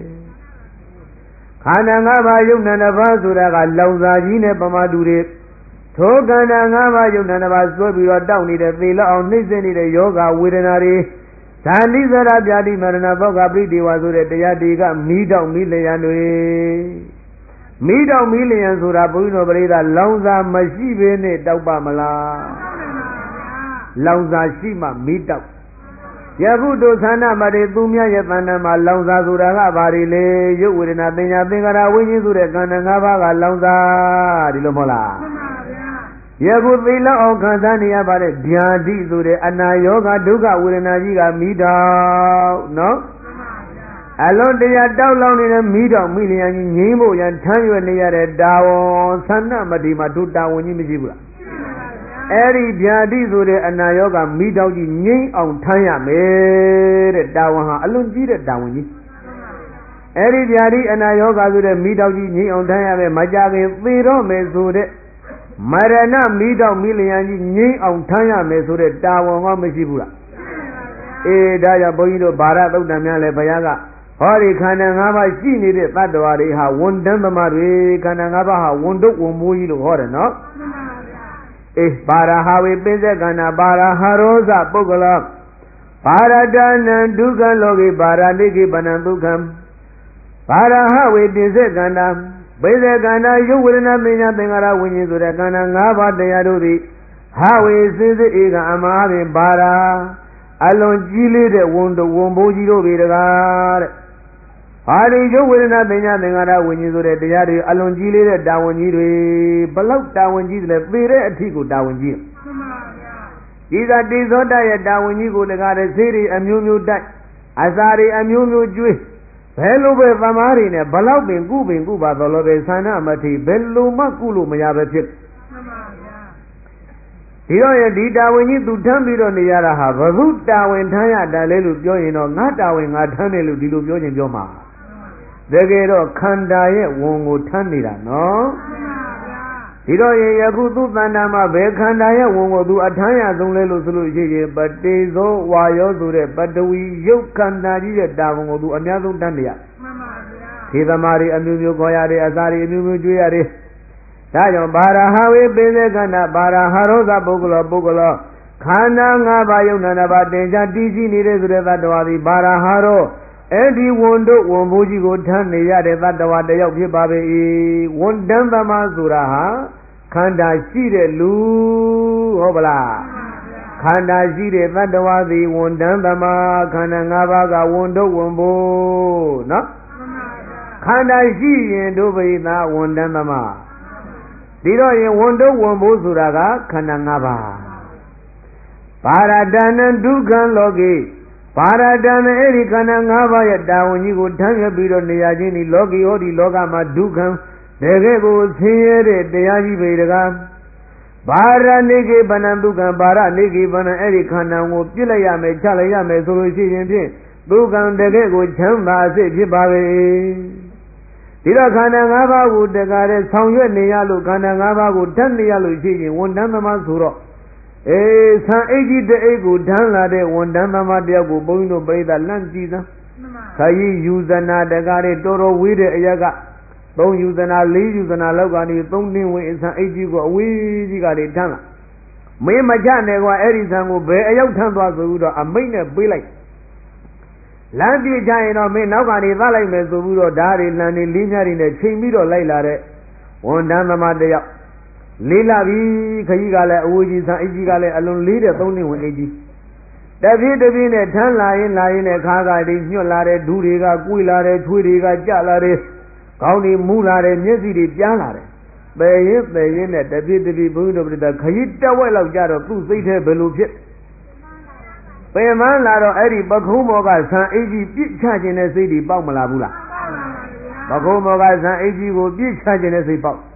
ခန္ဓာ၅ပါးယုတ်နံတစ်ပါးဆိုတာကလောင်စာကြီးနဲ့ပမာတူတွေထိုခန္ဓာ၅ပါးယုတ်နံတစ်ပါးစွဲပြီးတော့တောက်နေတဲ့သေလောက်အောင်နှိမ့်ဆက်နေတဲ့ယောဂဝေဒနာတွေဇာတိဇရာပြာတိမရဏဘောဂပရိဒေဝဆိုတဲ့တရားတွေကမိတော့မိလျင်တွေမိတော့မိလျင်ဆိုတာဘုန်းကြီးတို့ပရိသတ်လောင်စာမရှိဘဲနဲ့တောက်ပါမလားလောင်စာရှိမှမိတောက်ယခုတို့သန္တာမတေသူမြရဲ့သန္တာမှာလောင်စာဆိုတာကဘာတွေလဲရုပ်ဝေဒနာသင်ညာသင်္ခါရဝိညာဉ်ဆိုတဲ့ခန္ဓာ၅ပါးကလောင်စာဒီလိုမဟုတ်လားမှန်ပါဗျာယခုသိလောက်အောင်ခံစားနေရပါတဲ့ဗျာတိဆိုတဲ့အနာယောဂဒုက္ခဝေဒနာကြီးကမိတောက်နော်အလုံးတရားတောက်လောင်နေတဲ့မိတော်မိလျံကြီးငိမ့်ဖို့ရန်ထမ်းရွယ်နေရတဲ့တာဝန်သန္နမတိမှာတို့တာဝန်ကြီးမရှိဘူးလားအဲ့ဒီဗျာတိဆိုတဲ့အနာရောဂါမိတောက်ကြီးငိမ့်အောင်ထမ်းရမယ်တဲ့တာဝန်ဟာအလွန်ကြီးတဲ့တာဝန်ကြီးအဲ့ဒီဗျာတိအနာရောဂါဆိုတဲ့မိတောက်ကြီးငိမ့်အောင်ထမ်းရမယ်မကြခင်သေတော့မယ်ဆိုတဲ့မရဏမိတောက်မိလျံကြီးငိမ့်အောင်ထမ်းရမယ်ဆိုတဲ့တာဝန်ကမရှိဘူးလားအေးဒါကြောင့်ဘုန်းကြီးတို့ဗာရသုတ်တံများလဲဘုရားကဟောဒီခန္ဓာ၅ပါးရှိနေတဲ့တ attva တွေဟာဝန်တန်းသမားတွေခန္ဓာ၅ပါးဟာဝန်တုပ်ဝန်မိုးကြီးလို့ဟောတယ်နော်မှန်ပါဗျာအေးပါရဟာဝေပိစ္ဆေခန္ဓာပါရဟာရောဇပုဂ္ဂလပါရတနံဒုက္ခလောကေပါရလိကိပနံဒုက္ခံပါရဟဝေပိစ္ဆေခန္ဓာပိစ္ဆေခန္ဓာယုတ်ဝေဒနာပညာသင်္ခါရဝိညာဉ်ဆိုတဲ့ခန္ဓာ၅ပါးတရားတို့သည်ဟဝေစေစေဧကအမဟာပင်ပါရအလွန်ကြီးလေးတဲ့ဝန်တုပ်ဝန်မိုးကြီးတို့ပေတကားတဲ့ဟာဒီယုတ်ဝေဒနာပညာသင်္ခါရဝိညာဉ်ဆိုတဲ့တရားတွေအလွန်ကြီးလေးတဲ့တာဝန်ကြီးတွေဘလောက်တာဝန်ကြီးတယ်သေတဲ့အထိကိုတာဝန်ကြီးမှန်ပါဗျာဒီသာတိဇောတရဲ့တာဝန်ကြီးကိုတကားတဲ့ဆေးတွေအမျိုးမျိုးတိုက်အစာတွေအမျိုးမျိုးကျွေးဘယ်လိုပဲသမားတွေနဲ့ဘလောက်ပင်ကုပင်ကုပါတော်လို့ပဲသန္နမတိဘယ်လိုမှကုလို့မရပဲဖြစ်မှန်ပါဗျာဒီတော့ရဲ့ဒီတာဝန်ကြီးသူထမ်းပြီးတော့နေရတာဟာဘုသူတာဝန်ထမ်းရတာလေလို့ပြောရင်တော့ငါတာဝန်ငါထမ်းတယ်လို့ဒီလိုပြောရင်ပြောမှာတကယ်တော့ခန္ဓာရဲ့ဝန်ကိုထမ်းနေတာနော်ဒီတော့ရင်ယခုသူ့တဏ္ဍာမှာဘယ်ခန္ဓာရဲ့ဝန်ကိုသူအထမ်းရဆုံးလဲလို့ဆိုလို့ရှိရင်ပတေဇောဝါယောဆိုတဲ့ပတဝီယုတ်ခန္ဓာကြီးရဲ့တာဝန်ကိုသူအများဆုံးတန်းနေရမှန်ပါဗျာဒီသမားတွေအမျိုးမျိုးခေါ်ရတယ်အစာတွေအမျိုးမျိုးကျွေးရတယ်ဒါကြောင့်ဘာရဟဝေပိစ္ဆေခန္ဓာဘာရဟရောဇပုဂ္ဂလောပုဂ္ဂလောခန္ဓာ၅ပါးယုတ်နံပါးတင်ကြတည်ရှိနေတဲ့ဆိုတဲ့သတ္တဝါသည်ဘာရဟရောအဲ့ဒီဝန်တို့ဝန်ဘိုးကြီးကိုထမ်းနေရတဲ့သတ္တဝါတယောက်ဖြစ်ပါပေ၏ဝန်တန်းသမားဆိုတာဟာခန္ဓာရှိတဲ့လူဟုတ်ပလားခန္ဓာရှိတဲ့သတ္တဝါသည်ဝန်တန်းသမားခန္ဓာ၅ပါးကဝန်တို့ဝန်ဘိုးနော်ခန္ဓာရှိရင်တို့ပိသဝန်တန်းသမားဒီတော့ရင်ဝန်တို့ဝန်ဘိုးဆိုတာကခန္ဓာ၅ပါးပါရတဏံဒုက္ခံလောကေပါရတံအဲ့ဒီခန္ဓာ၅ပါးရဲ့တာဝန်ကြီးကိုထမ်းရပြီးတော့နေရာချင်းဒီလောကီဟောဒီလောကမှာဒုက္ခံတကယ်ကိုဆင်းရဲတဲ့တရားကြီးပဲတကားဘာရနေကေပဏံဒုက္ခံဘာရနေကေပဏံအဲ့ဒီခန္ဓာကိုပြစ်လိုက်ရမယ်ချလိုက်ရမယ်ဆိုလို့ရှိရင်ဖြင့်ဒုက္ခံတကယ်ကိုချမ်းသာစိတ်ဖြစ်ပါပဲဒီတော့ခန္ဓာ၅ပါးကိုတကားတဲ့ဆောင်ရွက်နေရလို့ခန္ဓာ၅ပါးကိုတတ်နေရလို့ရှိရင်ဝန်တန်းသမားဆိုတော့အေးဆံအိတ်ကြီးတအိတ်ကိုဓာန်းလာတဲ့ဝန်တန်းသမားတယောက်ကိုဘုန်းကြီးတို့ပြိဿလန့်ကြည့်စမ်းခရီးယူဇနာတကားတဲ့တော်တော်ဝေးတဲ့အရက်ကသုံးယူဇနာလေးယူဇနာလောက်ကနေသုံးနှင်းဝင်ဆံအိတ်ကြီးကိုအဝေးကြီးကတွေဓာန်းလာမင်းမချနဲ့ကွာအဲ့ဒီဆံကိုဘယ်အရောက်ထမ်းသွားဆိုပြီးတော့အမိတ်နဲ့ပေးလိုက်လမ်းပြေးကြရင်တော့မင်းနောက်ကနေသလိုက်မယ်ဆိုပြီးတော့ဓားတွေလမ်းတွေလေးများတွေနဲ့ချိန်ပြီးတော့လိုက်လာတဲ့ဝန်တန်းသမားတယောက်လေးလာပြီခကြီးကလည်းအဝေးကြီးဆံအိတ်ကြီးကလည်းအလွန်လေးတဲ့သုံးနှင်းဝင်အိတ်ကြီးတပြည့်တပြည့်နဲ့ထမ်းလာရင်လာရင်နဲ့ခါးကတွေညွတ်လာတဲ့ဒူးတွေကကွေးလာတဲ့ချွေးတွေကကြလာတဲ့ခေါင်းတွေမူးလာတဲ့မျက်စိတွေပြားလာတယ်ပယ်ရင်ပယ်ရင်နဲ့တပြည့်တပြည့်ဘုရားတို့ပြတဲ့ခကြီးတက်ဝက်လောက်ကြတော့သူ့စိတ်ထဲဘယ်လိုဖြစ်ပင်မလာတော့အဲ့ဒီပခုံးမောကဆံအိတ်ကြီးပြစ်ချခြင်းနဲ့စိတ်တွေပေါက်မလာဘူးလားပခုံးမောကဆံအိတ်ကြီးကိုပြစ်ချခြင်းနဲ့စိတ်ပေါက်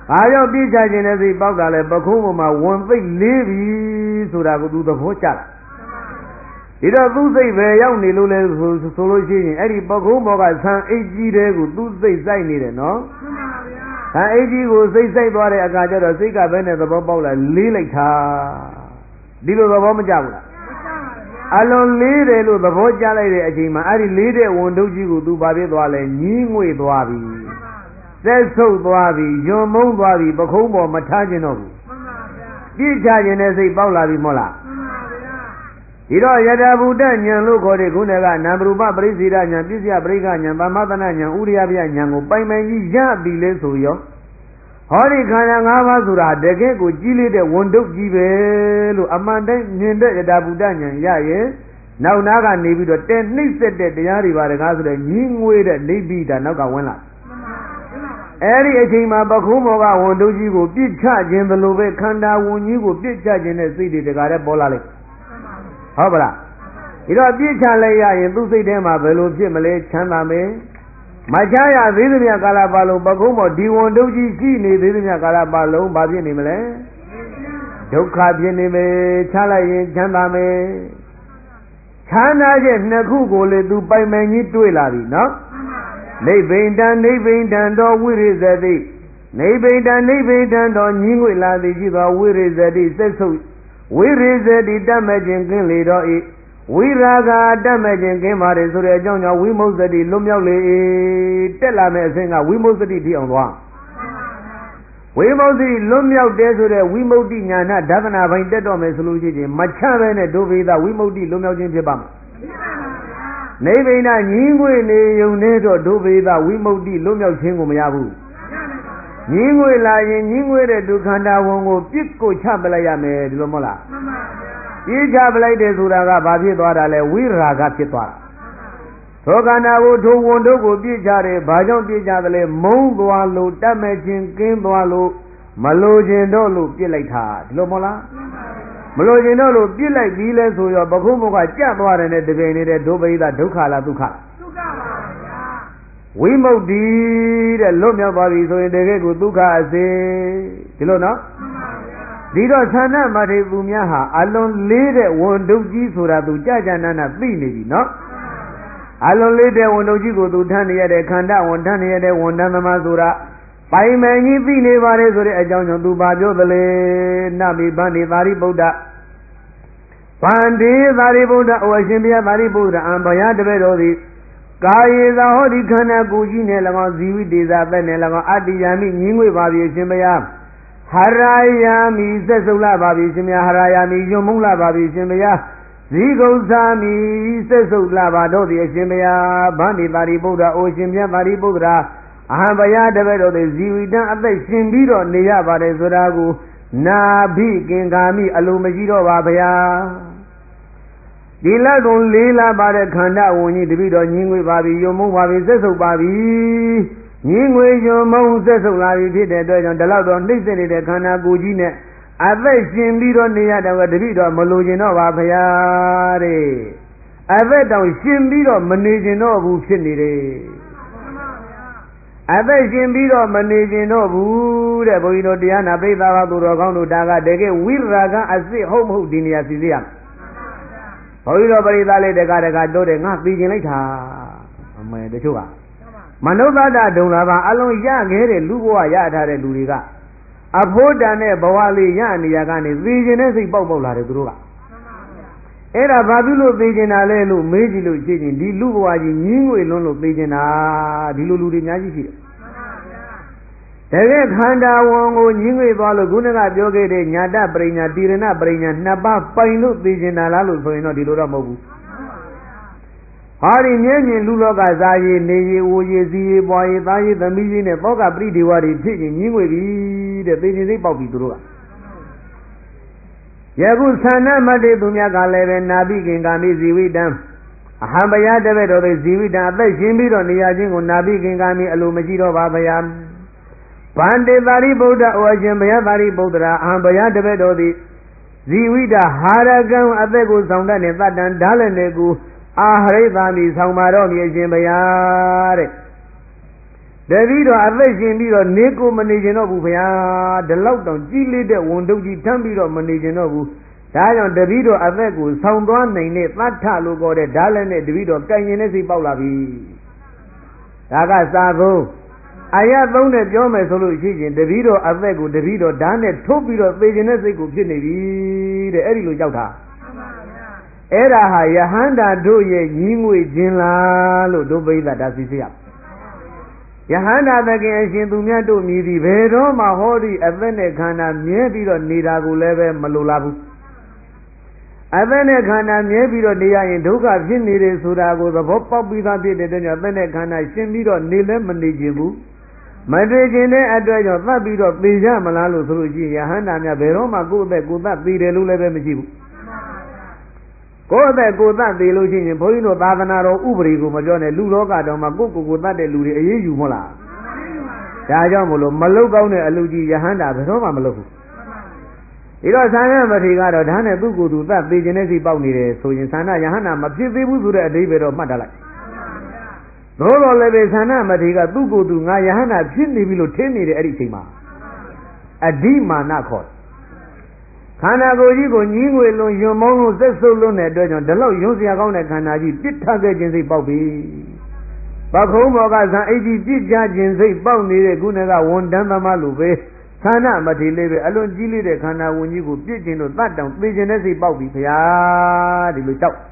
ဘာကြောင့်ပြစ်ချခြင်းနဲ့စိတ်ပေါက်တာလဲပခုံးပေါ်မှာဝန်သိပ်လေးပြီဆိုတာကိုသူသဘောကျတာဒီတော့သူ့စိတ်ပဲရောက်နေလို့လဲဆိုဆိုလို့ရှိရင်အဲ့ဒီပခုံးပေါ်ကဆံအိတ်ကြီးတဲ့ကိုသူ့စိတ်စိုက်နေတယ်နော်မှန်ပါဗျာဆံအိတ်ကြီးကိုစိတ်စိုက်သွားတဲ့အခါကျတော့စိတ်ကဘယ်နဲ့သဘောပေါက်လာလေးလိုက်တာဒီလိုသဘောမကျဘူးလားအလွန်လေးတယ်လို့သဘောကျလိုက်တဲ့အချိန်မှာအဲ့ဒီလေးတဲ့ဝန်တုပ်ကြီးကိုသူဘာဖြစ်သွားလဲညင်းငွေသွားပြီသက်ဆုပ်သွားပြီယွံမုန်းသွားပြီပခုံးပေါ်မထားခြင်းတော့ဘူးမှန်ပါဗျာပြစ်ချခြင်းနဲ့စိတ်ပေါက်လာပြီမဟုတ်လားမှန်ပါဗျာဒီတော့ယတဗုဒ္ဓဉာဏ်လို့ခေါ်တဲ့ခုနကနာမရူပပရိစ္ဆေဒဉာဏ်ပြစ္ဆယပရိက္ခဉာဏ်ဗမသနာဉာဏ်ဥရိယပြဉာဏ်ကိုပိုင်ပိုင်ကြီးရပြီလဲဆိုရောဟောဒီခန္ဓာ၅ပါးဆိုတာတကယ်ကိုကြီးလေးတဲ့ဝန်တုပ်ကြီးပဲလို့အမှန်တိုင်းမြင်တဲ့ယတဗုဒ္ဓဉာဏ်ရရင်နောက်နာကနေပြီးတော့တဲနှိမ့်ဆက်တဲ့တရားတွေပါတကားဆိုတဲ့ညီးငွေတဲ့နေပြီးတာနောက်ကဝင်လာအဲ့ဒီအချိန်မှာပခုံးဘောကဝန်တုပ်ကြီးကိုပြစ်ချခြင်းဘလို့ပဲခန္ဓာဝန်ကြီးကိုပြစ်ချခြင်းနဲ့စိတ်တွေတကားတဲ့ပေါ်လာလိုက်ဟုတ်ပါလားဒီတော့ပြစ်ချလိုက်ရရင်သူ့စိတ်ထဲမှာဘယ်လိုဖြစ်မလဲချမ်းသာမယ်မချရသေးသမျှကာလပတ်လုံးပခုံးဘောဒီဝန်တုပ်ကြီးရှိနေသေးသမျှကာလပတ်လုံးဘာဖြစ်နေမလဲဒုက္ခဖြစ်နေမယ်ချလိုက်ရင်ချမ်းသာမယ်ချမ်းသာချက်နှစ်ခုကိုလေသူပိုင်ပိုင်ကြီးတွေ့လာပြီနော်နိဗ္ဗိန္တနိဗ္ဗိန္တတော်ဝိရိဇတိနိဗ္ဗိန္တနိဗ္ဗိန္တတော်ညီးငွေလာသည်ရှိသောဝိရိဇတိစက်ဆုပ်ဝိရိဇတိတတ်မဲ့ခြင်းကင်းလေတော်ဤဝိရာဂတတ်မဲ့ခြင်းကင်းပါတယ်ဆိုတဲ့အကြောင်းကြောင့်ဝိမု ക്തി လွတ်မြောက်လေတက်လာမဲ့အစဉ်ကဝိမု ക്തി ဖြစ်အောင်သွားဝိမု ക്തി လွတ်မြောက်တယ်ဆိုတဲ့ဝိမု ക്തി ညာဏဒသနာပိုင်းတက်တော့မယ်ဆိုလို့ရှိရင်မချပဲနဲ့ဒုဗေဒဝိမု ക്തി လွတ်မြောက်ခြင်းဖြစ်ပါမယ်နိဗ္ဗိန္ဒညီးငွေနေုံနဲ့တော့ဒုဗေဒဝိမု ക്തി လွတ်မြောက်ခြင်းကိုမရဘူးညီးငွေလာရင်ညီးငွေတဲ့ဒုက္ခန္တာဝန်ကိုပြစ်ကိုချပလိုက်ရမယ်ဒီလိုမဟုတ်လားမှန်ပါဗျာပြစ်ချပလိုက်တယ်ဆိုတာကဘာဖြစ်သွားတာလဲဝိရာဂဖြစ်သွားတာသောခန္ဓာကိုထိုဝန်တို့ကိုပြစ်ချတယ်ဘာကြောင့်ပြစ်ချတယ်လဲမုန်းသွားလို့တတ်မဲ့ခြင်းကင်းသွားလို့မလိုခြင်းတော့လို့ပြစ်လိုက်တာဒီလိုမဟုတ်လားမလိုခြင်းတော့လို့ပြစ်လိုက်ပြီးလဲဆိုရောပခုံးဘုကကြက်သွားတယ်နဲ့တပင်နေတဲ့ဒုဗိဒဒုက္ခလားဒုက္ခလားဒုက္ခပါဗျာဝိမု ക്തി တဲ့လွတ်မြောက်သွားပြီဆိုရင်တကယ်ကိုဒုက္ခအစေဒီလိုနော်ဒီတော့သန္နမထေသူများဟာအလွန်လေးတဲ့ဝန်တုပ်ကြီးဆိုတာသူကြာကြာနာနာသိနေပြီနော်အလွန်လေးတဲ့ဝန်တုပ်ကြီးကိုသူထမ်းနေရတဲ့ခန္ဓာဝန်ထမ်းနေရတဲ့ဝန်တန်းသမားဆိုတာပိုင်မယ်ကြီးသိနေပါလေဆိုတဲ့အကြောင်းကြောင့်သူဘာပြောသလဲနမိဗန္ဒီသာရိပုတ္တဗန္ဒီသာရိပုတ္တဩအရှင်ဘုရားသာရိပုတ္တအံဘယတပည့်တော်သည်ကာယေသာဟောဒီခန္ဓာကိုယ်ကြီးနဲ့၎င်းဇီဝိတေသာသက်နဲ့၎င်းအတ္တိယာမိညင်းငွေပါပြီရှင်ဘုရားဟရာယာမိသက်ဆုပ်လာပါပြီရှင်ဘုရားဟရာယာမိယွံမုန်းလာပါပြီရှင်ဘုရားဇီကုသမိသက်ဆုပ်လာပါတော့သည်အရှင်ဘုရားဗန္ဒီသာရိပုတ္တဩရှင်ဘုရားသာရိပုတ္တရာအဟံဘယတပည့်တော်သည်ဇီဝိတံအသက်ရှင်ပြီးတော့နေရပါတယ်ဆိုတာကိုနာဘိကင်္ဂာမိအလိုမရှိတော့ပါဗျာဒီလက်ကုန်လေးလာပါတဲ့ခန္ဓာဝန်ကြီးတပိတော့ညင်းငွေပါပြီယုံမုံပါပြီဆက်ဆုပ်ပါပြီညင်းငွေယုံမုံဆက်ဆုပ်လာပြီဖြစ်တဲ့အတွက်ကြောင့်ဒီလောက်တော့နှိမ့်ဆက်နေတဲ့ခန္ဓာကိုယ်ကြီးနဲ့အသက်ရှင်ပြီးတော့နေရတော့တပိတော့မလိုချင်တော့ပါဗျာတဲ့အသက်တောင်ရှင်ပြီးတော့မနေချင်တော့ဘူးဖြစ်နေတယ်အသက်ရှင်ပြီးတော့မနေကျင်တော့ဘူးတဲ့ဘုန်းကြီးတို့တရားနာပိဿာဘသူတော်ကောင်းတို့ဒါကတကယ်ဝိရာဂအစစ်ဟုတ်မဟုတ်ဒီနေရာစီစီရဘုန်းကြီးတို့ပရိသတ်လေးတကတကတိုးတယ်ငါသိကျင်လိုက်တာအမေတချို့ကမနုဿတဒုံလာပါအလုံးရခဲ့တဲ့လူဘဝရထားတဲ့လူတွေကအဖို့တန်တဲ့ဘဝလေးရနေရကနေသိကျင်တဲ့စိတ်ပေါက်ပေါက်လာတယ်သူတို့ကအဲ့ဒါဘာဖြစ်လို့သိကျင်တာလဲလို့မေးကြည့်လို့ရှိရင်ဒီလူဘဝကြီးညင်းငွေလွန်းလို့သိကျင်တာဒီလိုလူတွေအများကြီးရှိတယ်တကယ်ခန္ဓာဝန်ကိုညင်းငွေသွားလို့ခုနကပြောခဲ့တဲ့ညာတပရိညာတိရဏပရိညာနှစ်ပါးပိုင်လို့သိကျင်တာလားလို့ဆိုရင်တော့ဒီလိုတော့မဟုတ်ဘူးဟာဒီမြဲမြင်လူလောကစားရည်နေရည်ဝရည်စီရည်ပွားရည်သားရည်သမီးရည်နဲ့သောကပရိဒေဝတွေဖြစ်ရင်ညင်းငွေပြီတဲ့သိကျင်စိတ်ပေါက်ပြီသူတို့ကယခုသန္နမတေသူများကလည်းပဲနာဘိကင်္ဂာမိဇီဝိတံအဟံဘယတပည့်တော်သည်ဇီဝိတံအသက်ရှင်ပြီးတော့နေရခြင်းကိုနာဘိကင်္ဂာမိအလိုမရှိတော့ပါဗျာဗန္တေသာရိပုတ္တဩအရှင်ဘုရားသာရိပုတ္တရာအဟံဘယတပည့်တော်သည်ဇီဝိတဟာရကံအသက်ကိုဆောင်တတ်နေတတ္တံဓာလည်းနေကူအာဟရိသာမိဆောင်ပါတော့မြည်ရှင်ဘုရားတဲ့တပည့်တော်အသက်ရှင်ပြီးတော့နေကိုမနေကျင်တော့ဘူးဗျာဒီလောက်တောင်ကြီးလေးတဲ့ဝန်တုပ်ကြီးထမ်းပြီးတော့မနေကျင်တော့ဘူးဒါကြောင့်တပည့်တော်အသက်ကိုဆောင်းသွားနိုင်တဲ့သတ္ထလို့ခေါ်တဲ့ဓာတ်လည်းနဲ့တပည့်တော်ကင်ရင်နဲ့စိတ်ပေါက်လာပြီဒါကစာသုံးအာရသုံးနဲ့ပြောမယ်ဆိုလို့ရှိရင်တပည့်တော်အသက်ကိုတပည့်တော်ဓာတ်နဲ့ထုတ်ပြီးတော့သေခြင်းနဲ့စိတ်ကိုဖြစ်နေပြီတဲ့အဲ့ဒီလိုရောက်တာအဲ့ဒါဟာယဟန္တာတို့ရဲ့ညီငွေခြင်းလားလို့ဒုပိဋကဒါသိစေရယဟန္တာသခင်အရှင်သူမြတ်တို့မြည်သည်ဘယ်တော့မှဟောဒီအသက်နဲ့ခန္ဓာမြဲပြီးတော့နေတာကိုလည်းပဲမလိုလားဘူးအသက်နဲ့ခန္ဓာမြဲပြီးတော့နေရရင်ဒုက္ခဖြစ်နေတယ်ဆိုတာကိုသဘောပေါက်ပြီးသားဖြစ်တဲ့အတွက်ကြောင့်အသက်နဲ့ခန္ဓာရှင်းပြီးတော့နေလည်းမနေခြင်းဘူးမတွေ့ခြင်းတဲ့အတွက်ကြောင့်သတ်ပြီးတော့သေကြမလားလို့ဆိုလို့ရှိရင်ယဟန္တာများဘယ်တော့မှကိုယ့်အသက်ကိုယ်သတ်သေတယ်လို့လည်းပဲမရှိဘူးကိုယ့်အသက်ကိုယ်သတ်သေလို့ရှိရင်ဘုန်းကြီးတို့သာသနာတော်ဥပဒေကိုမပြောနဲ့လူလောကတော်မှာကိုယ့်ကိုယ်ကိုသတ်တဲ့လူတွေအေးအေးယူမလားဒါကြောင့်မလို့မလုကောင်းတဲ့အလူကြီးယဟန္တာဘယ်တော့မှမလုဘူးဒီတော့သံဃာမထေရကတော့ဒါနဲ့သူ့ကိုယ်သူသတ်သေခြင်းနဲ့စိပေါက်နေတယ်ဆိုရင်သန္တာယဟန္တာမဖြစ်သေးဘူးဆိုတဲ့အဓိပ္ပာယ်တော့မှတ်ထားလိုက်သို့တော်လည်းပဲသန္တာမထေရကသူ့ကိုယ်သူငါယဟန္တာဖြစ်နေပြီလို့ထင်နေတယ်အဲ့ဒီအချိန်မှာအဓိမာနခေါ်ခန္ဓာကိုယ်ကြီးကိုညီးငွေလုံးယွံမောင်းလို့စက်ဆုပ်လွန်းတဲ့အတွက်ကြောင့်ဒီလောက်ယွံစရာကောင်းတဲ့ခန္ဓာကြီးပြစ်ထခဲ့ခြင်းစိတ်ပေါက်ပြီပခုံးဘောကဇံအိတ်ကြီးပြစ်ကြခြင်းစိတ်ပေါက်နေတဲ့ခုနကဝန်တန်းသမားလိုပဲခန္ဓာမထေလေးပဲအလွန်ကြီးလေးတဲ့ခန္ဓာဝင်ကြီးကိုပြစ်ခြင်းလို့တတ်တောင်သိခြင်းနဲ့စိတ်ပေါက်ပြီဗျာဒီလိုကြောက်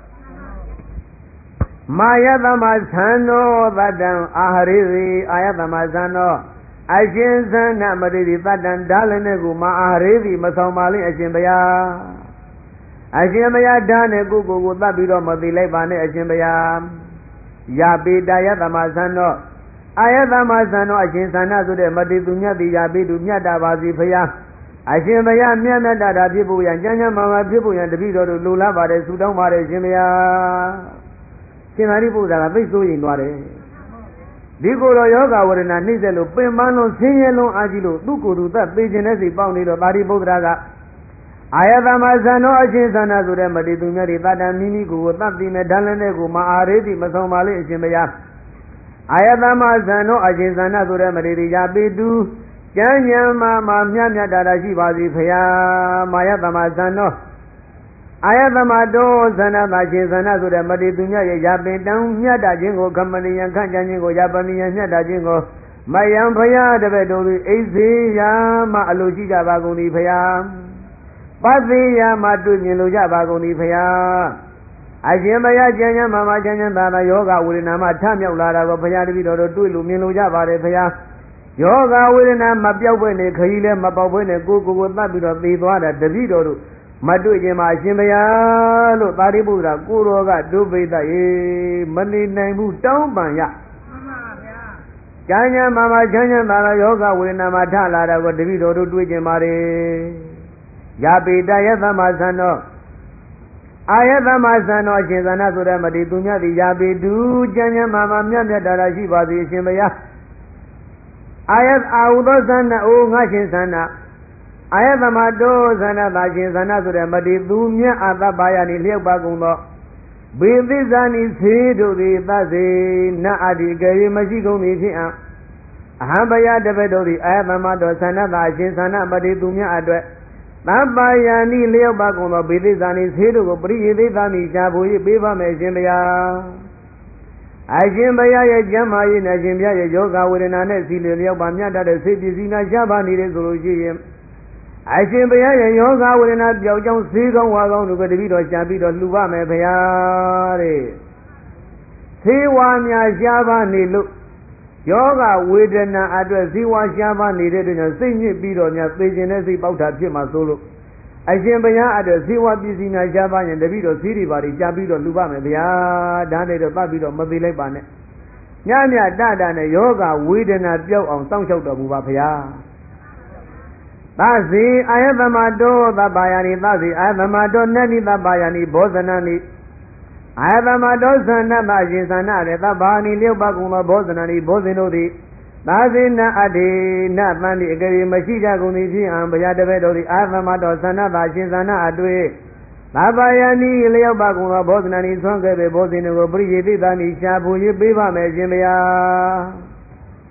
မာယသမသံသောတတ္တံအာဟရိသေအာယသမသံသောအရှင်သန္နမတိတိတတ္တံဓာလည်းနဲ့ကိုမအာဟရိသေမဆောင်ပါလိမ့်အရှင်ဘုရားအရှင်ဘုရားဓာနဲ့ကိုကိုကိုတတ်ပြီးတော့မသိလိုက်ပါနဲ့အရှင်ဘုရားယပိတယသမသံသောအာယသမသံသောအရှင်သန္နဆိုတဲ့မတိသူမြတ်တိယပိတုမြတ်တာပါစီဘုရားအရှင်ဘုရားမြတ်မြတ်တာဖြစ်ဖို့ရန်ကျမ်းကျမ်းမာမာဖြစ်ဖို့ရန်တပည့်တော်တို့လိုလားပါတယ်ဆုတောင်းပါတယ်ရှင်ဘုရားရှင်သာရိပုတ္တရာကသိစိုးရင်သွားတယ်ဒီကိုယ်တော်ယောဂဝရဏနှိမ့်ဆက်လို့ပင်ပန်းလုံးဆင်းရဲလုံးအားကြီးလို့သူ့ကိုယ်သူသတ်သိခြင်းနဲ့စိပေါက်နေတော့သာရိပုတ္တရာကအာယသမဇန်တော်အရှင်သန္နာဆိုတဲ့မတိသူမြတ်တွေတတ္တမိမိကိုယ်ကိုသတ်သိမဲ့ဓာလည်းနဲ့ကိုမအာရိတိမဆောင်ပါလေအရှင်ဘုရားအာယသမဇန်တော်အရှင်သန္နာဆိုတဲ့မတိတိယပိတုကျမ်းဉာဏ်မှာမှာမြတ်မြတ်တာတာရှိပါစေဖရာမာယသမဇန်တော်အာယသမတော်ဇန္နသာရှင်ဇန္နဆိုတဲ့မတိသူမြတ်ရဲ့ယာပင်တံမြတ်တာခြင်းကိုကမဏိယံခန့်ကြခြင်းကိုယာပဏိယံမြတ်တာခြင်းကိုမယံဖရာတပည့်တော်တို့အိစေယာမအလိုရှိကြပါကုန်၏ဖရာပသိယာမတွေ့မြင်လိုကြပါကုန်၏ဖရာအရှင်ဘုရားကျမ်းကျမ်းမာမာကျမ်းကျမ်းသာသာယောဂဝေဒနာမှာထမြောက်လာတာကိုဘုရားတပည့်တော်တို့တွေ့လို့မြင်လို့ကြပါတယ်ဘုရားယောဂဝေဒနာမပြောက်ဘဲနဲ့ခရီးလည်းမပေါက်ဘဲနဲ့ကိုယ်ကိုယ်ကိုသတ်ပြီးတော့သိသွားတာတပည့်တော်တို့မတွေ့ခြင်းမှာအရှင်ဘုရားလို့သာရိပုတ္တရာကိုတော်ကဒုပိသရေမနေနိုင်ဘူးတောင်းပန်ရမှန်ပါဗျာကျမ်းကျမ်းမာမာကျမ်းကျမ်းသာသာယောဂဝေဒနာမှာထလာတာကိုတပည့်တော်တို့တွေ့ခြင်းပါတယ်ယာပိတယသမသံတော်အာယသမသံတော်အရှင်သန္နဆိုတဲ့မတိသူမြတ်သည်ယာပိတုကျမ်းကျမ်းမာမာမြတ်မြတ်တာရှိပါစေအရှင်ဘုရားအာယအာဟုသောသန္နအိုငါရှင်သန္နအာယသမတောသန္နသာရှင်သန္နဆိုတဲ့မတိသူမြတ်အတ္တပါယနိလျောက်ပါကုန်သောဘေသစ္စာနိသေတို့သည်သစေနတ်အတ္တိကေမရှိကုန်သည်ဖြင့်အဟံဘယတပည့်တို့သည်အာယသမတောသန္နသာရှင်သန္နမတိသူမြတ်အတွက်သဗ္ဗယံနိလျောက်ပါကုန်သောဘေသစ္စာနိသေတို့ကိုပရိယေသိသာနိရှားဖို့၍ပေးပါမယ်ရှင်ဘုရားအရှင်ဘုရားရဲ့ကျမ်းမာရေးနဲ့ရှင်ဘုရားရဲ့ယောဂဝေဒနာနဲ့စီလလျောက်ပါမြတ်တတ်တဲ့စိတ်ပစ္စည်းနာရှားပါနေတယ်ဆိုလို့ရှိရင်အရှင်ဘုရားရဲ့ယောဂဝေဒနာပြောက်ကြောင်းဈေးကောင်းဝါကောင်းတို့ကတပည့်တော်ရှားပြီးတော့လှူပါမယ်ဘုရားတဲ့သေဝါများရှားပါနေလို့ယောဂဝေဒနာအတွက်ဇီဝရှားပါနေတဲ့အတွက်ကြောင့်စိတ်ညစ်ပြီးတော့များသိခြင်းနဲ့စိတ်ပေါက်တာဖြစ်မှာဆိုလို့အရှင်ဘုရားအတွက်ဇီဝပစ္စည်းများရှားပါရင်တပည့်တော်ဈေးတွေပါတွေရှားပြီးတော့လှူပါမယ်ဗျာဒါနဲ့တော့ပတ်ပြီးတော့မသိလိုက်ပါနဲ့ညညတတနဲ့ယောဂဝေဒနာပြောက်အောင်စောင့်ရှောက်တော်မူပါဗျာသစေအာယသမတောသဗ္ဗယာနိသစေအာယသမတောနတိသဗ္ဗယာနိဘောဇနနိအာယသမတောသန္နမရှင်သန္နရေသဗ္ဗာနိလျောက်ပါကုန်သောဘောဇနနိဘောဇင်တို့သည်သာစေနအတ္တိနသန္တိအကရေမရှိကြကုန်သည်ဖြင့်အံဘုရားတပည့်တို့သည်အာယသမတောသန္နသာရှင်သန္နအတွေ့သဗ္ဗယာနိလျောက်ပါကုန်သောဘောဇနနိသွန်ခဲ့ပေဘောဇင်တို့ကိုပရိယေတိသာနိရှားဖို့၍ပေးပါမယ်ရှင်ဘုရား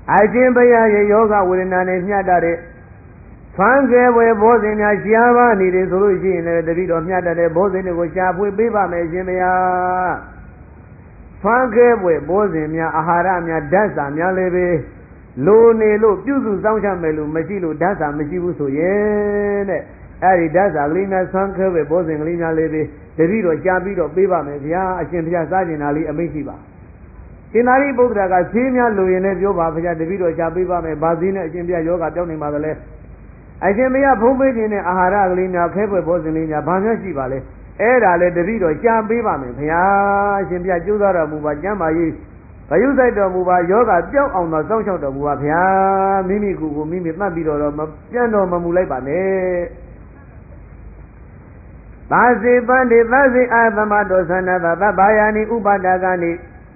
အရှင်ဘုရားရဲ့ယောဂဝေဒနာနဲ့မျှတတဲ့ဖန်ကဲဝေဘောဇင်များရှားပါနေတယ်ဆိုလို့ရှိရင်လည်းတတိတော်မျှတတဲ့ဘောဇင်တွေကိုရှားဖွေပေးပါမယ်ရှင်ဘုရားဖန်ကဲဝေဘောဇင်များအာဟာရများဓာတ်စာများလည်းပဲလိုနေလို့ပြုစုစောင့်ရှောက်မယ်လို့မရှိလို့ဓာတ်စာမရှိဘူးဆိုရင်တဲ့အဲ့ဒီဓာတ်စာကလေးများဖန်ကဲဝေဘောဇင်ကလေးများလည်းပဲတတိတော်ရှားပြီးတော့ပေးပါမယ်ဗျာအရှင်ဘုရားစားကျင်တာလေးအမိန့်ရှိပါရှင်သာရိပုတ္တရာကဈေးများလိုရင်လည်းပြောပါဗျာတတိတော်ရှားပေးပါမယ်ဗာဈေးနဲ့အရှင်ဘုရားယောဂပြောင်းနေပါသလဲအရှင်ဘုရားဖုံးပေးခြင်းနဲ့အာဟာရကလေးများခဲပွဲဘောဇင်လေးများဘာများရှိပါလဲအဲ့ဒါလေတတိတော်ရှားပေးပါမယ်ဗျာအရှင်ဘုရားကြိုးစားတော်မူပါကျမ်းမာရေးဘယုစိုက်တော်မူပါယောဂပြောင်းအောင်တော့စောင့်ရှောက်တော်မူပါဗျာမိမိကိုယ်ကိုမိမိသတ်ပြီးတော့မပြန်တော်မမူလိုက်ပါနဲ့သာစေပန္တိသာစေအာသမတောသန္တသဗ္ဗယာနိဥပါဒကနိ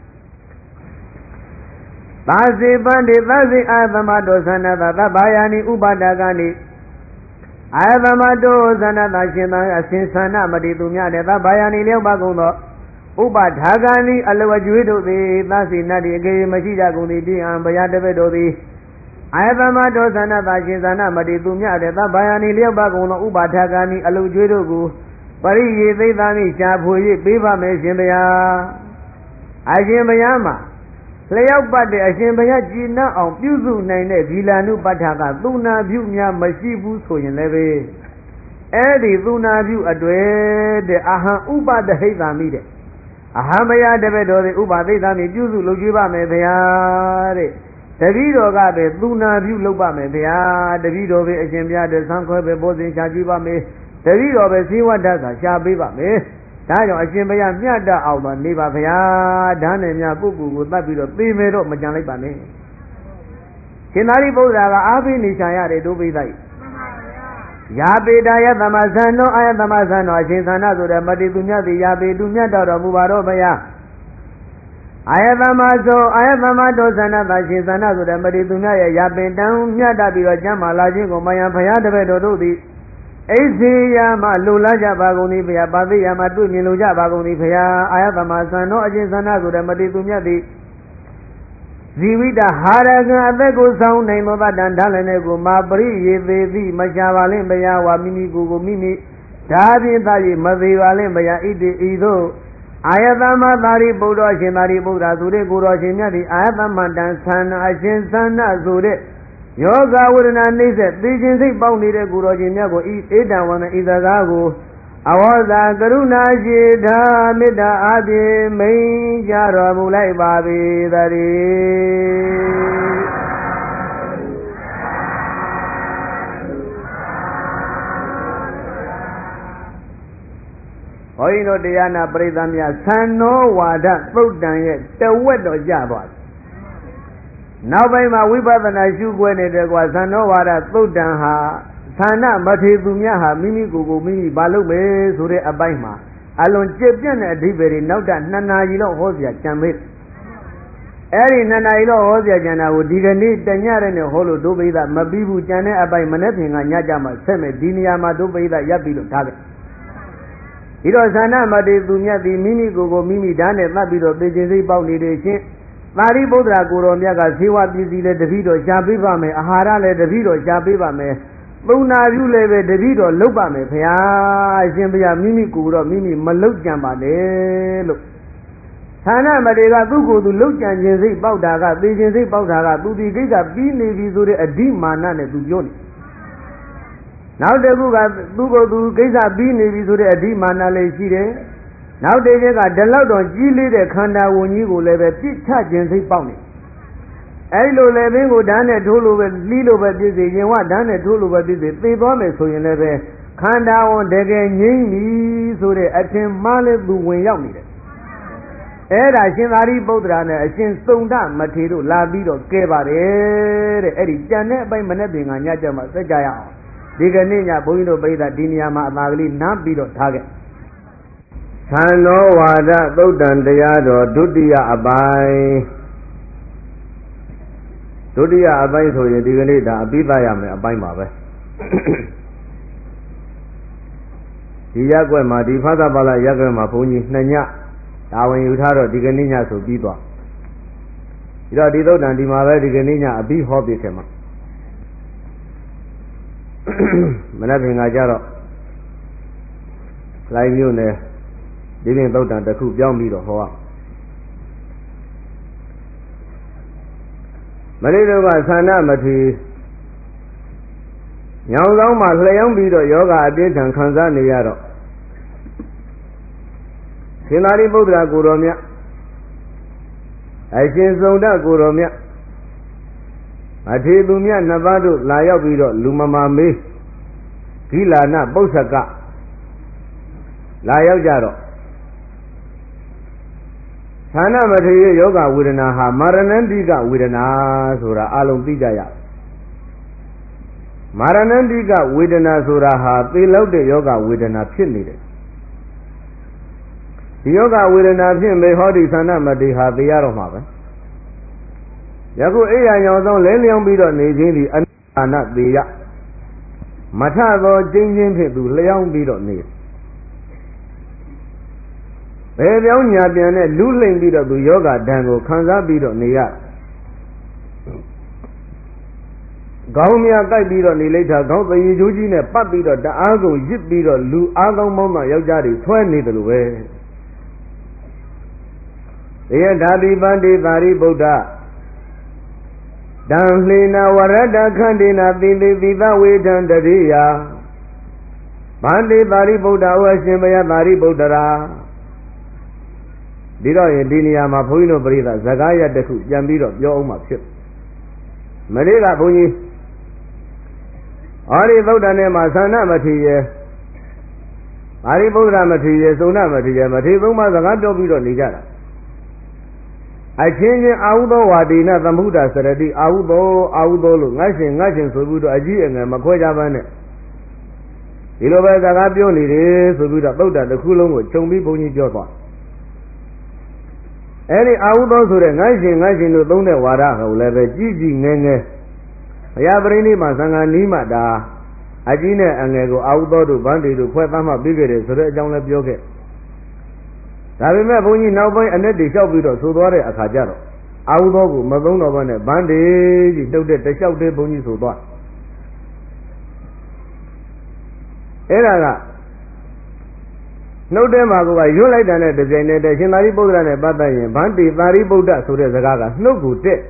သာစေပန္တိသာစေအာသမတောသန္တသဗ္ဗယာနိဥပါဒကနိအာသမတောသန္တသရှင်သာအစဉ်သန္နမတိသူများတဲ့သဗ္ဗယာနိလျောက်ပါကုန်သောဥပါဒါဂာနိအလဝကျွေးတို့သည်သစီနတ်ဒီအကေမရှိကြကုန်သည်ပြည်အံဘုရားတပည့်တို့သည်အာသမတောသန္နသရှင်သန္နမတိသူများတဲ့သဗ္ဗယာနိလျောက်ပါကုန်သောဥပါဒါဂာနိအလဝကျွေးတို့ကိုပရိယေသိသာမိရှားဖွေ၍ပေးပါမယ်ရှင်ဘုရားအရှင်ဘုရားမှာလျောက်ပတ်တဲ့အရှင်ဘုရားကြည်နပ်အောင်ပြုစုနိုင်တဲ့ဒီလာနုပဋ္ဌာကသုနာပြုများမရှိဘူးဆိုရင်လည်းပဲအဲ့ဒီသုနာပြုအတွေ့တဲ့အဟံဥပဒဟိတာမိတဲ့အဟံဘုရားတပည့်တော်တွေဥပသိသာမိပြုစုလုပ်ကြွပါမယ်ဘုရားတဲ့တပည့်တော်ကပဲသုနာပြုလုပ်ပါမယ်ဘုရားတပည့်တော်ပဲအရှင်ဘုရားတဲ့သံခွဲပဲဘောဇင်ရှားကြွပါမယ်တပည့်တော်ပဲဇီဝတ္တသာရှားပေးပါမယ်ဒါကြောင့်အရှင်ဘုရားမြတ်တအောင်ပါနေပါဗျာဓာတ်နဲ့များကိုယ့်ကိုယ်ကိုတတ်ပြီးတော့သိမယ်တော့မကြံလိုက်ပါနဲ့ရှင်သာရိပုတ္တရာကအားပေးနေချာရတယ်တို့ပိသိယာပေတာယသမဇန်နောအာယသမဇန်နောအရှင်သန္နဆိုတဲ့မတိသူမြတ်သည်ယာပေသူမြတ်တော်တော်မူပါတော့ဗျာအာယသမသောအာယသမတောသန္နသာရှင်သန္နဆိုတဲ့မတိသူမြတ်ရဲ့ယာပင်တန်မြတ်တပြီးတော့ကျမ်းမာလာခြင်းကိုမယံဘုရားတပည့်တော်တို့သည်အိစေယမလူလာကြပါကုန်သည်ဘုရားပါသိယမတွေ့မြင်လို့ကြပါကုန်သည်ဘုရားအာယသမသံတော်အရှင်သန္နဆိုတဲ့မတိသူမြတ်သည်ဇီဝိတဟာရကံအသက်ကိုဆောင်နိုင်သောတန်ဓာလည်းနဲ့ကိုမာပရိယေသေးသည်မရှာပါလင့်ဘုရားဝါမိမိကိုယ်ကိုမိမိဓာဖြင့်သာ၍မသေးပါလင့်ဘုရားဣတိဤသို့အာယသမသာရိပုတ္တရာရှင်သာရိပုတ္တရာဆိုတဲ့ကိုတော်ရှင်မြတ်သည်အာယသမတံသန္နအရှင်သန္နဆိုတဲ့ယောဂဝေဒနာနှိမ့်ဆက်သိခြင်းစိတ်ပေါက်နေတဲ့ကိုတော်ရှင်မြတ်ကိုဤဧတံဝန္တဤစကားကိုအဝေါဇာကရုဏာရှိတာမေတ္တာအပြင်မိန်ကြတော်မူလိုက်ပါပေသတည်းဘုန်းကြီးတို့တရားနာပရိသတ်များသံနောဝါဒသုတ်တံရဲ့တဝက်တော့ကြသွားတယ်နောက်ပိုင်းမှာဝိပဿနာရှုခွဲနေတဲ့ကွာသံနောဝါဒသုတ်တံဟာဌာနမထေသူများဟာမိမိကိုယ်ကိုမိမိဘာလုပ်မယ်ဆိုတဲ့အပိုင်းမှာအလွန်ကြက်ပြန့်တဲ့အဓိပ္ပာယ်တွေနောက်ထပ်နှစ်နာရီလောက်ဟောစရာကြံမေးအဲ့ဒီနှစ်နာရီလောက်ဟောစရာကြံတာကိုဒီကနေ့တညတဲ့နဲ့ဟောလို့ဒုပိသမပြီးဘူးကြံတဲ့အပိုင်းမနေ့ပြင်ကညကြမှာဆက်မယ်ဒီနေရာမှာဒုပိသရပ်ပြီးလို့ထားခဲ့ဒီတော့ဌာနမထေသူမြတ်ဒီမိမိကိုယ်ကိုမိမိဓာတ်နဲ့သတ်ပြီးတော့သိခြင်းစိတ်ပေါက်နေတဲ့ချင်းသာရိပုတ္တရာကိုတော်မြတ်ကဇေဝပစ္စည်းလည်းတပည့်တော်ရှားပေးပါမယ်အာဟာရလည်းတပည့်တော်ရှားပေးပါမယ်သုံးနာပြုလည်းပဲတပည့်တော်လုပ်ပါမယ်ဗျာအရှင်ဘုရားမိမိကိုယ်တော့မိမိမလုပ်ကြံပါနဲ့လို့ဌာနမတေကသူ့ကိုယ်သူလုပ်ကြံခြင်းစိတ်ပေါက်တာကသိခြင်းစိတ်ပေါက်တာကသူဒီကိစ္စပြီးနေပြီဆိုတဲ့အဓိမာနနဲ့သူပြောနေနောက်တစ်ခုကသူ့ကိုယ်သူကိစ္စပြီးနေပြီဆိုတဲ့အဓိမာနလည်းရှိတယ်နောက်တစ်ချက်ကဒီလောက်တော့ကြီးလေးတဲ့ခန္ဓာဝင်ကြီးကိုလည်းပဲပြစ်ချခြင်းစိတ်ပေါက်နေအဲ့လိုလေဘင်းကိုဓာတ်နဲ့ထိုးလို့ပဲလှီးလို့ပဲပြည့်စေရင်ဝဓာတ်နဲ့ထိုးလို့ပဲပြည့်စေသေသွားမယ်ဆိုရင်လည်းပဲခန္ဓာဝန်တကယ်ငြိမ့်ပြီဆိုတဲ့အထင်မှားလဲသူဝင်ရောက်နေတယ်အဲ့ဒါရှင်သာရိပုတ္တရာနဲ့အရှင်စုံဒမထေရတို့လာပြီးတော့ကဲပါတယ်တဲ့အဲ့ဒီကြံတဲ့အပိုင်းမနဲ့ပင်ကညကြမှာစက်ကြရအောင်ဒီကနေ့ညဘုန်းကြီးတို့ပြိဿဒီနေရာမှာအသာကလေးနားပြီးတော့ထားခဲ့သံလောဝါဒသုတ်တံတရားတော်ဒုတိယအပိုင်းဒုတိယအပိုင်းဆိုရင်ဒီကနေ့ဒါအပြီးသားရမယ်အပိုင်းပါပဲဒီရက်ွက်မှာဒီဖသပါဠရက်ွက်မှာဘုန်းကြီးနှစ်ညတာဝန်ယူထားတော့ဒီကနေ့ညဆိုပြီးသွားဒီတော့ဒီသုတ်တန်ဒီမှာပဲဒီကနေ့ညအပြီးဟောပြခဲ့မှာမနက်ဖြန်ကကြတော့လိုင်းမျိုးနဲ့ဒီပြင်သုတ်တန်တစ်ခုပြောင်းပြီးတော့ဟောမနေ့တော့ကသန္နမထေညောင်ဆောင်မှာလျှောင်းပြီးတော့ယောဂအပြင်းထန်ခံစားနေရတော့ရှင်သာရိပုတ္တရာကိုတော်မြတ်အရှင်စုံဒကိုတော်မြတ်အထေသူမြတ်နှစ်ပါးတို့လာရောက်ပြီးတော့လူမမာမေးဂိလာနပု္ပ္ပကလာရောက်ကြတော့ဌာနမထေရယောဂဝေဒနာဟာမာရဏန္တိကဝေဒနာဆိုတာအလုံးသိကြရမာရဏန္တိကဝေဒနာဆိုတာဟာသေလောက်တဲ့ယောဂဝေဒနာဖြစ်နေတယ်ဒီယောဂဝေဒနာဖြင့်မေဟောဒီဌာနမထေရဟာသိရတော့မှာပဲယခုအိယာညောင်ဆုံးလဲလျောင်းပြီးတော့နေခြင်းဒီအနာနာသေရမထသောကျင်းချင်းဖြင့်သူလျောင်းပြီးတော့နေဘယ်ပြောင်းညာပြန်နဲ့လူလိမ့်ပြီးတော့သူယောဂဒဏ်ကိုခံစားပြီးတော့နေရခေါင်းမြကိုက်ပြီးတော့နေလိုက်တာခေါင်းသေးချိုးကြီးနဲ့ပတ်ပြီးတော့တအားကုန်ရစ်ပြီးတော့လူအားကောင်းမောင်းမှယောက်ျားတွေဆွဲနေတယ်လို့ပဲတေယဓာတိပန္တိသာရိပုတ္တတံလှေနာဝရတခန္တေနာသိသိသီသဝေဒံတရိယာဗန္တိသာရိပုတ္တဝအရှင်ဘုရားသာရိပုတ္တရာဒီတော့ရင်ဒီနေရာမှာဘုန်းကြီးတို့ပြိဿဇကာရတစ်ခုပြန်ပြီးတော့ပြောအောင်မှဖြစ်မနေ့ကဘုန်းကြီးအာရိသုဒ္ဓနဲ့မှာသန္နမထေရအာရိပုတ္တရမထေရသုဏမထေရမထေသုံးပါးစကားပြောပြီးတော့နေကြတာအချင်းချင်းအာဟုသောဝါဒီနသမုဒ္ဒစရတိအာဟုသောအာဟုသောလို့ငတ်ရှင်ငတ်ရှင်ဆိုပြီးတော့အကြီးအငယ်မခွဲကြပါနဲ့ဒီလိုပဲစကားပြောနေတယ်ဆိုပြီးတော့သုဒ္ဓတစ်ခုလုံးကိုခြုံပြီးဘုန်းကြီးပြောသွားအဲ့ဒီအာဟုသောဆိုတဲ့ငတ်ရှင်ငတ်ရှင်တို့သုံးတဲ့ဝါဒကိုလည်းပဲကြီးကြီးငယ်ငယ်ဘုရားပရိနိဗ္ဗာန်သံဃာနီးမှတာအကြီးနဲ့အငယ်ကိုအာဟုသောတို့ဗန္တိတို့ဖွဲ့သားမှပြီးခဲ့တယ်ဆိုတဲ့အကြောင်းလည်းပြောခဲ့ဒါပေမဲ့ဘုန်းကြီးနောက်ပိုင်းအ내တွေလျှောက်ပြီးတော့ဆိုသွားတဲ့အခါကျတော့အာဟုသောကိုမသုံးတော့ဘဲနဲ့ဗန္တိကြီးတုတ်တဲ့တလျှောက်တဲ့ဘုန်းကြီးဆိုသွားအဲ့ဒါကနှုတ်ထဲမှာကရွတ်လိုက်တာနဲ့တပြိုင်နက်တည်းရှင်သာရိပုတ္တရာနဲ့ပတ်သက်ရင်ဗန္တိသာရိပုတ္တဆိုတဲ့စကားကနှုတ်ကိုတက်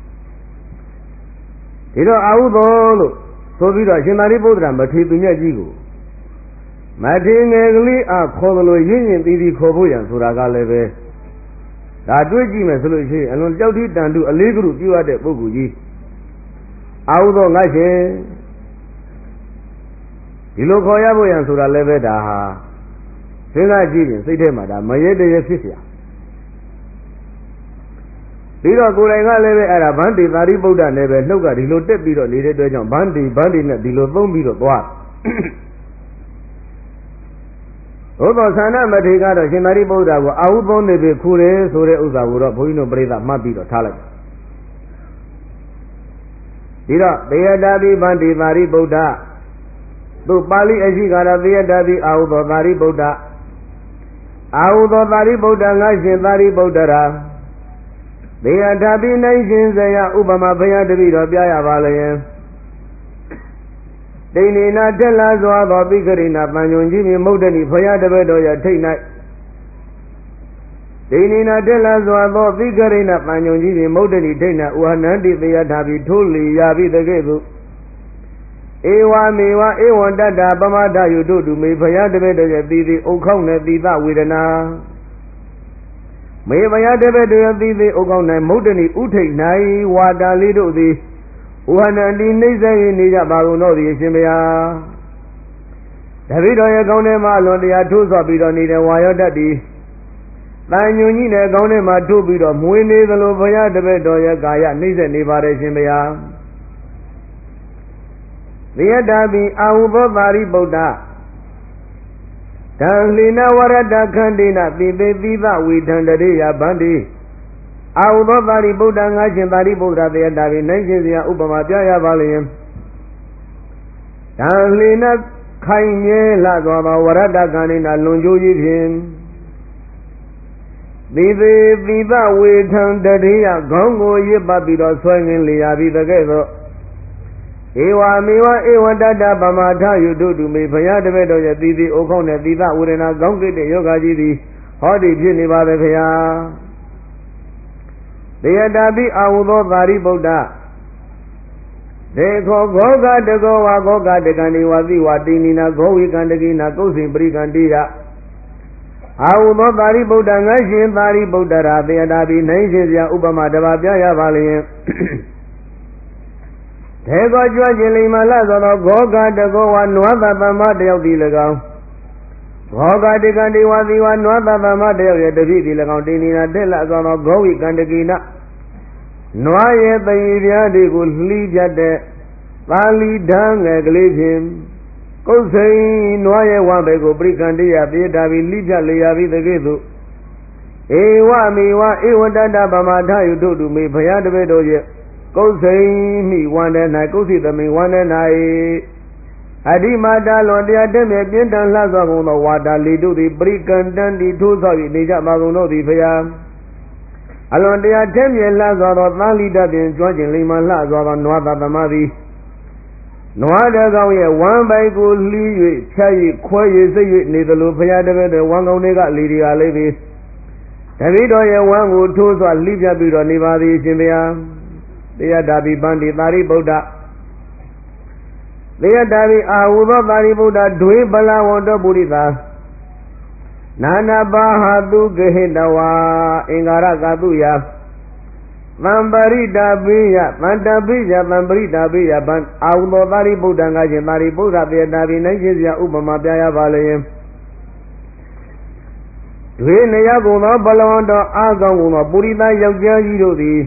ဒီတော့အာဟုသောလို့ဆိုပြီးတော့ရှင်သာရိပုတ္တရာမထေသူမြတ်ကြီးကိုမထေငယ်ကလေးအားခေါ်သလိုရင်းရင်ပြီးပြီးခေါ်ဖို့ရန်ဆိုတာကလည်းပဲဒါတွေးကြည့်မယ်ဆိုလို့ရှိရင်အလွန်ကြောက်တိတန်တုအလေးကရုပြုရတဲ့ပုဂ္ဂိုလ်ကြီးအာဟုသောငါရှင်ဒီလိုခေါ်ရဖို့ရန်ဆိုတာလည်းပဲဒါဟာစဉ်းစားကြည့်ရင်စိတ်ထဲမှာဒါမရဲတရဲဖြစ်เสียပြီးတော့ကိုယ်တိုင်ကလည်းပဲအဲ့ဒါဗန္တိသာရိပုတ္တနဲ့ပဲနှုတ်ကဒီလိုတက်ပြီးတော့နေတဲ့အတွက်ကြောင့်ဗန္တိဗန္တိနဲ့ဒီလိုသုံးပြီးတော့သွားဘုသောသန္နမထေရကတော့ရှင်သာရိပုတ္တရာကိုအာဟုသောနေပြီခူတယ်ဆိုတဲ့ဥစ္စာကိုတော့ဘုန်းကြီးတို့ပြိဿမှတ်ပြီးတော့ထားလိုက်ဒီတော့တေယတာတိဗန္တိသာရိပုတ္တသူပါဠိအရှိကာရတေယတာတိအာဟုသောသာရိပုတ္တအာဟုသောသာရိပုတ္တငါရှင်သာရိပုတ္တရာတေယတာတိနိုင်ရှင်စရာဥပမာဘုရားတပည့်တော်ပြရပါလျင်ဒိဋ္ဌိနာတက်လာစွာသောပိခရိနာပဉ္ညုံကြီးမြမုဒ္ဒတိဘုရားတပည့်တော်ရဲ့ထိတ်၌ဒိဋ္ဌိနာတက်လာစွာသောပိခရိနာပဉ္ညုံကြီးမြမုဒ္ဒတိထိတ်၌ဥဟနန္တိသေယထာပိထိုးလီရာပိတကဲ့သို့ဧဝမေဝဧဝံတတ္တပမဒယုတို့တူမေဘုရားတပည့်တော်ရဲ့သီသီဥခောင်းနဲ့သီသဝေဒနာမေဘုရားတပည့်တော်ရဲ့သီသီဥခောင်း၌မုဒ္ဒတိဥထိတ်၌ဝါတာလေးတို့သည်ဥဟနန္တိနှိမ့်ဆက်နေကြပါကုန်တော့သည်ရှင်ဘုရားတပည့်တော်ရဲ့ကောင်းထဲမှာအလွန်တရားထိုးဆော့ပြီးတော့နေတဲ့ဝါရောတတ်သည်တန်ညွန်ကြီးနဲ့ကောင်းထဲမှာထိုးပြီးတော့မွေးနေသလိုဘုရားတပည့်တော်ရဲ့ကာယနှိမ့်ဆက်နေပါတယ်ရှင်ဘုရားသေယတာပိအာဟုသောသာရိပုတ္တတံလှေနဝရတခန္တေနသိသိသီသဝေဒံတရိယဗန္တိအာဟုသောသာရိပုတ္တငါရှင်သာရိပုတ္တရာသေယတာပိနိုင်ရှင်စရာဥပမာပြရပါလျင်တံလှေနခိုင်မြဲလာသောဝရတခန္တေနလွန်ကျိုးကြီးဖြင့်သေသေးပိပဝေထံတတိယခေါင်းကိုရစ်ပတ်ပြီးတော့ဆွဲငင်လျာပြီးတကဲ့သို့ဧဝမေဝဧဝတတပမထယုတုတုမေဘုရားတပည့်တော်ရဲ့သီသီအိုခေါင်းနဲ့သီသဝေဒနာကောင်းကတဲ့ယောဂကြီးသည်ဟောဒီဖြစ်နေပါပဲဗျာတေယတာပိအာဟုသောသာရိပုတ္တဒေခောဂောဂတကောဝါဂောဂတကံဒီဝတိဝတိနိနာဂောဝိကံတကိနာကုသိပရိကံတိယအာဟုသောသာရိပုတ္တငါရှင်သာရိပုတ္တရာတေယတာပိနိုင်ရှင်စရာဥပမာတပါပြရပါလျင်ဒေခောကြွခြင်းလိမ္မာလသောသောဂောဂတကောဝါနွားသတ္တမတယောက်သည်၎င်းဂောဂတိကံဒီဝတိဝနွားသတ္တမတယောက်ရဲ့တပိသည်၎င်းတိနိနာတက်လာသောသောဂောဝိကံတကိနာနွားရဲ့တည်ပြားတွေကိုလှီးပြတ်တဲ့သာလီဓာငယ်ကလေးဖြင့်ကုတ်စိန်နွားရဲ့ဝဘဲကိုပရိကံတေယပြေတာပြီးလှီးပြတ်လျာပြီးတကဲ့သို့ဧဝမေဝဧဝတတဗမာထယုတုတုမေဘုရားတပည့်တော်ရဲ့ကုတ်စိန်မိဝန္ဒ၌ကုသိသမိန်ဝန္ဒ၌အဓိမာတာလွန်တရားတက်မြပြင်းတန်လှသောကုန်သောဝါတာလေတုသည်ပရိကံတန်တိထိုးဆောက်၍နေကြမှာကုန်တို့သည်ဘုရားအလွန်တရားတက်မြလှသောသောသာလိတဖြင့်ကြွခြင်းလိမ္မာလှသောသောနွားသတ္တမသည်နွားတကောင်ရဲ့ဝမ်းပိုက်ကိုလှီး၍ဖြတ်၍ခွဲ၍စိတ်၍နေသလိုဘုရားတပည့်တော်ဝမ်းကောင်းတွေကလေဒီကလေးသည်တပည့်တော်ရဲ့ဝမ်းကိုထိုးစွာလှီးပြပြီးတော့နေပါသည်ရှင်ဘုရားတေယတာပိပန္တိသာရိပုတ္တတေယတာပိအာဟုသောသာရိပုတ္တဒွေပလဝန္တပုရိသနာနာပါဟတုဂဟိတဝါအင်္ဂါရကတုယသံပရိတာပိယသန္တပိယသံပရိတာပိယဗံအာဟုသောသာရိပုတ္တငါရှင်သာရိပုတ္တတေယတာပိနိုင်ရှိစရာဥပမာပြရပါလျင်ဒွေနေရကုန်သောပလဝန္တအာကောင်းကုန်သောပုရိသယောက်ျားကြီးတို့သည်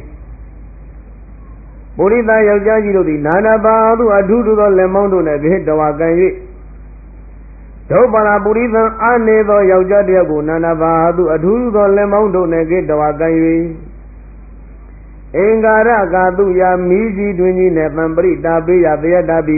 ပုရိသယောက်ျားကြီးတို့သည်နာနာပါဟုအထုထုသောလက်မောင်းတို့နှင့်ဂဟိတဝါကံ၍ဒုပ္ပလာပုရိသံအာနေသောယောက်ျားတယောက်ကိုနာနာပါဟုအထုထုသောလက်မောင်းတို့နှင့်ဂဟိတဝါကံ၍အင်္ဂါရကာတုယာမိကြီးတွင်ကြီးနှင့်သံပရိတာပိယသေယတာပိ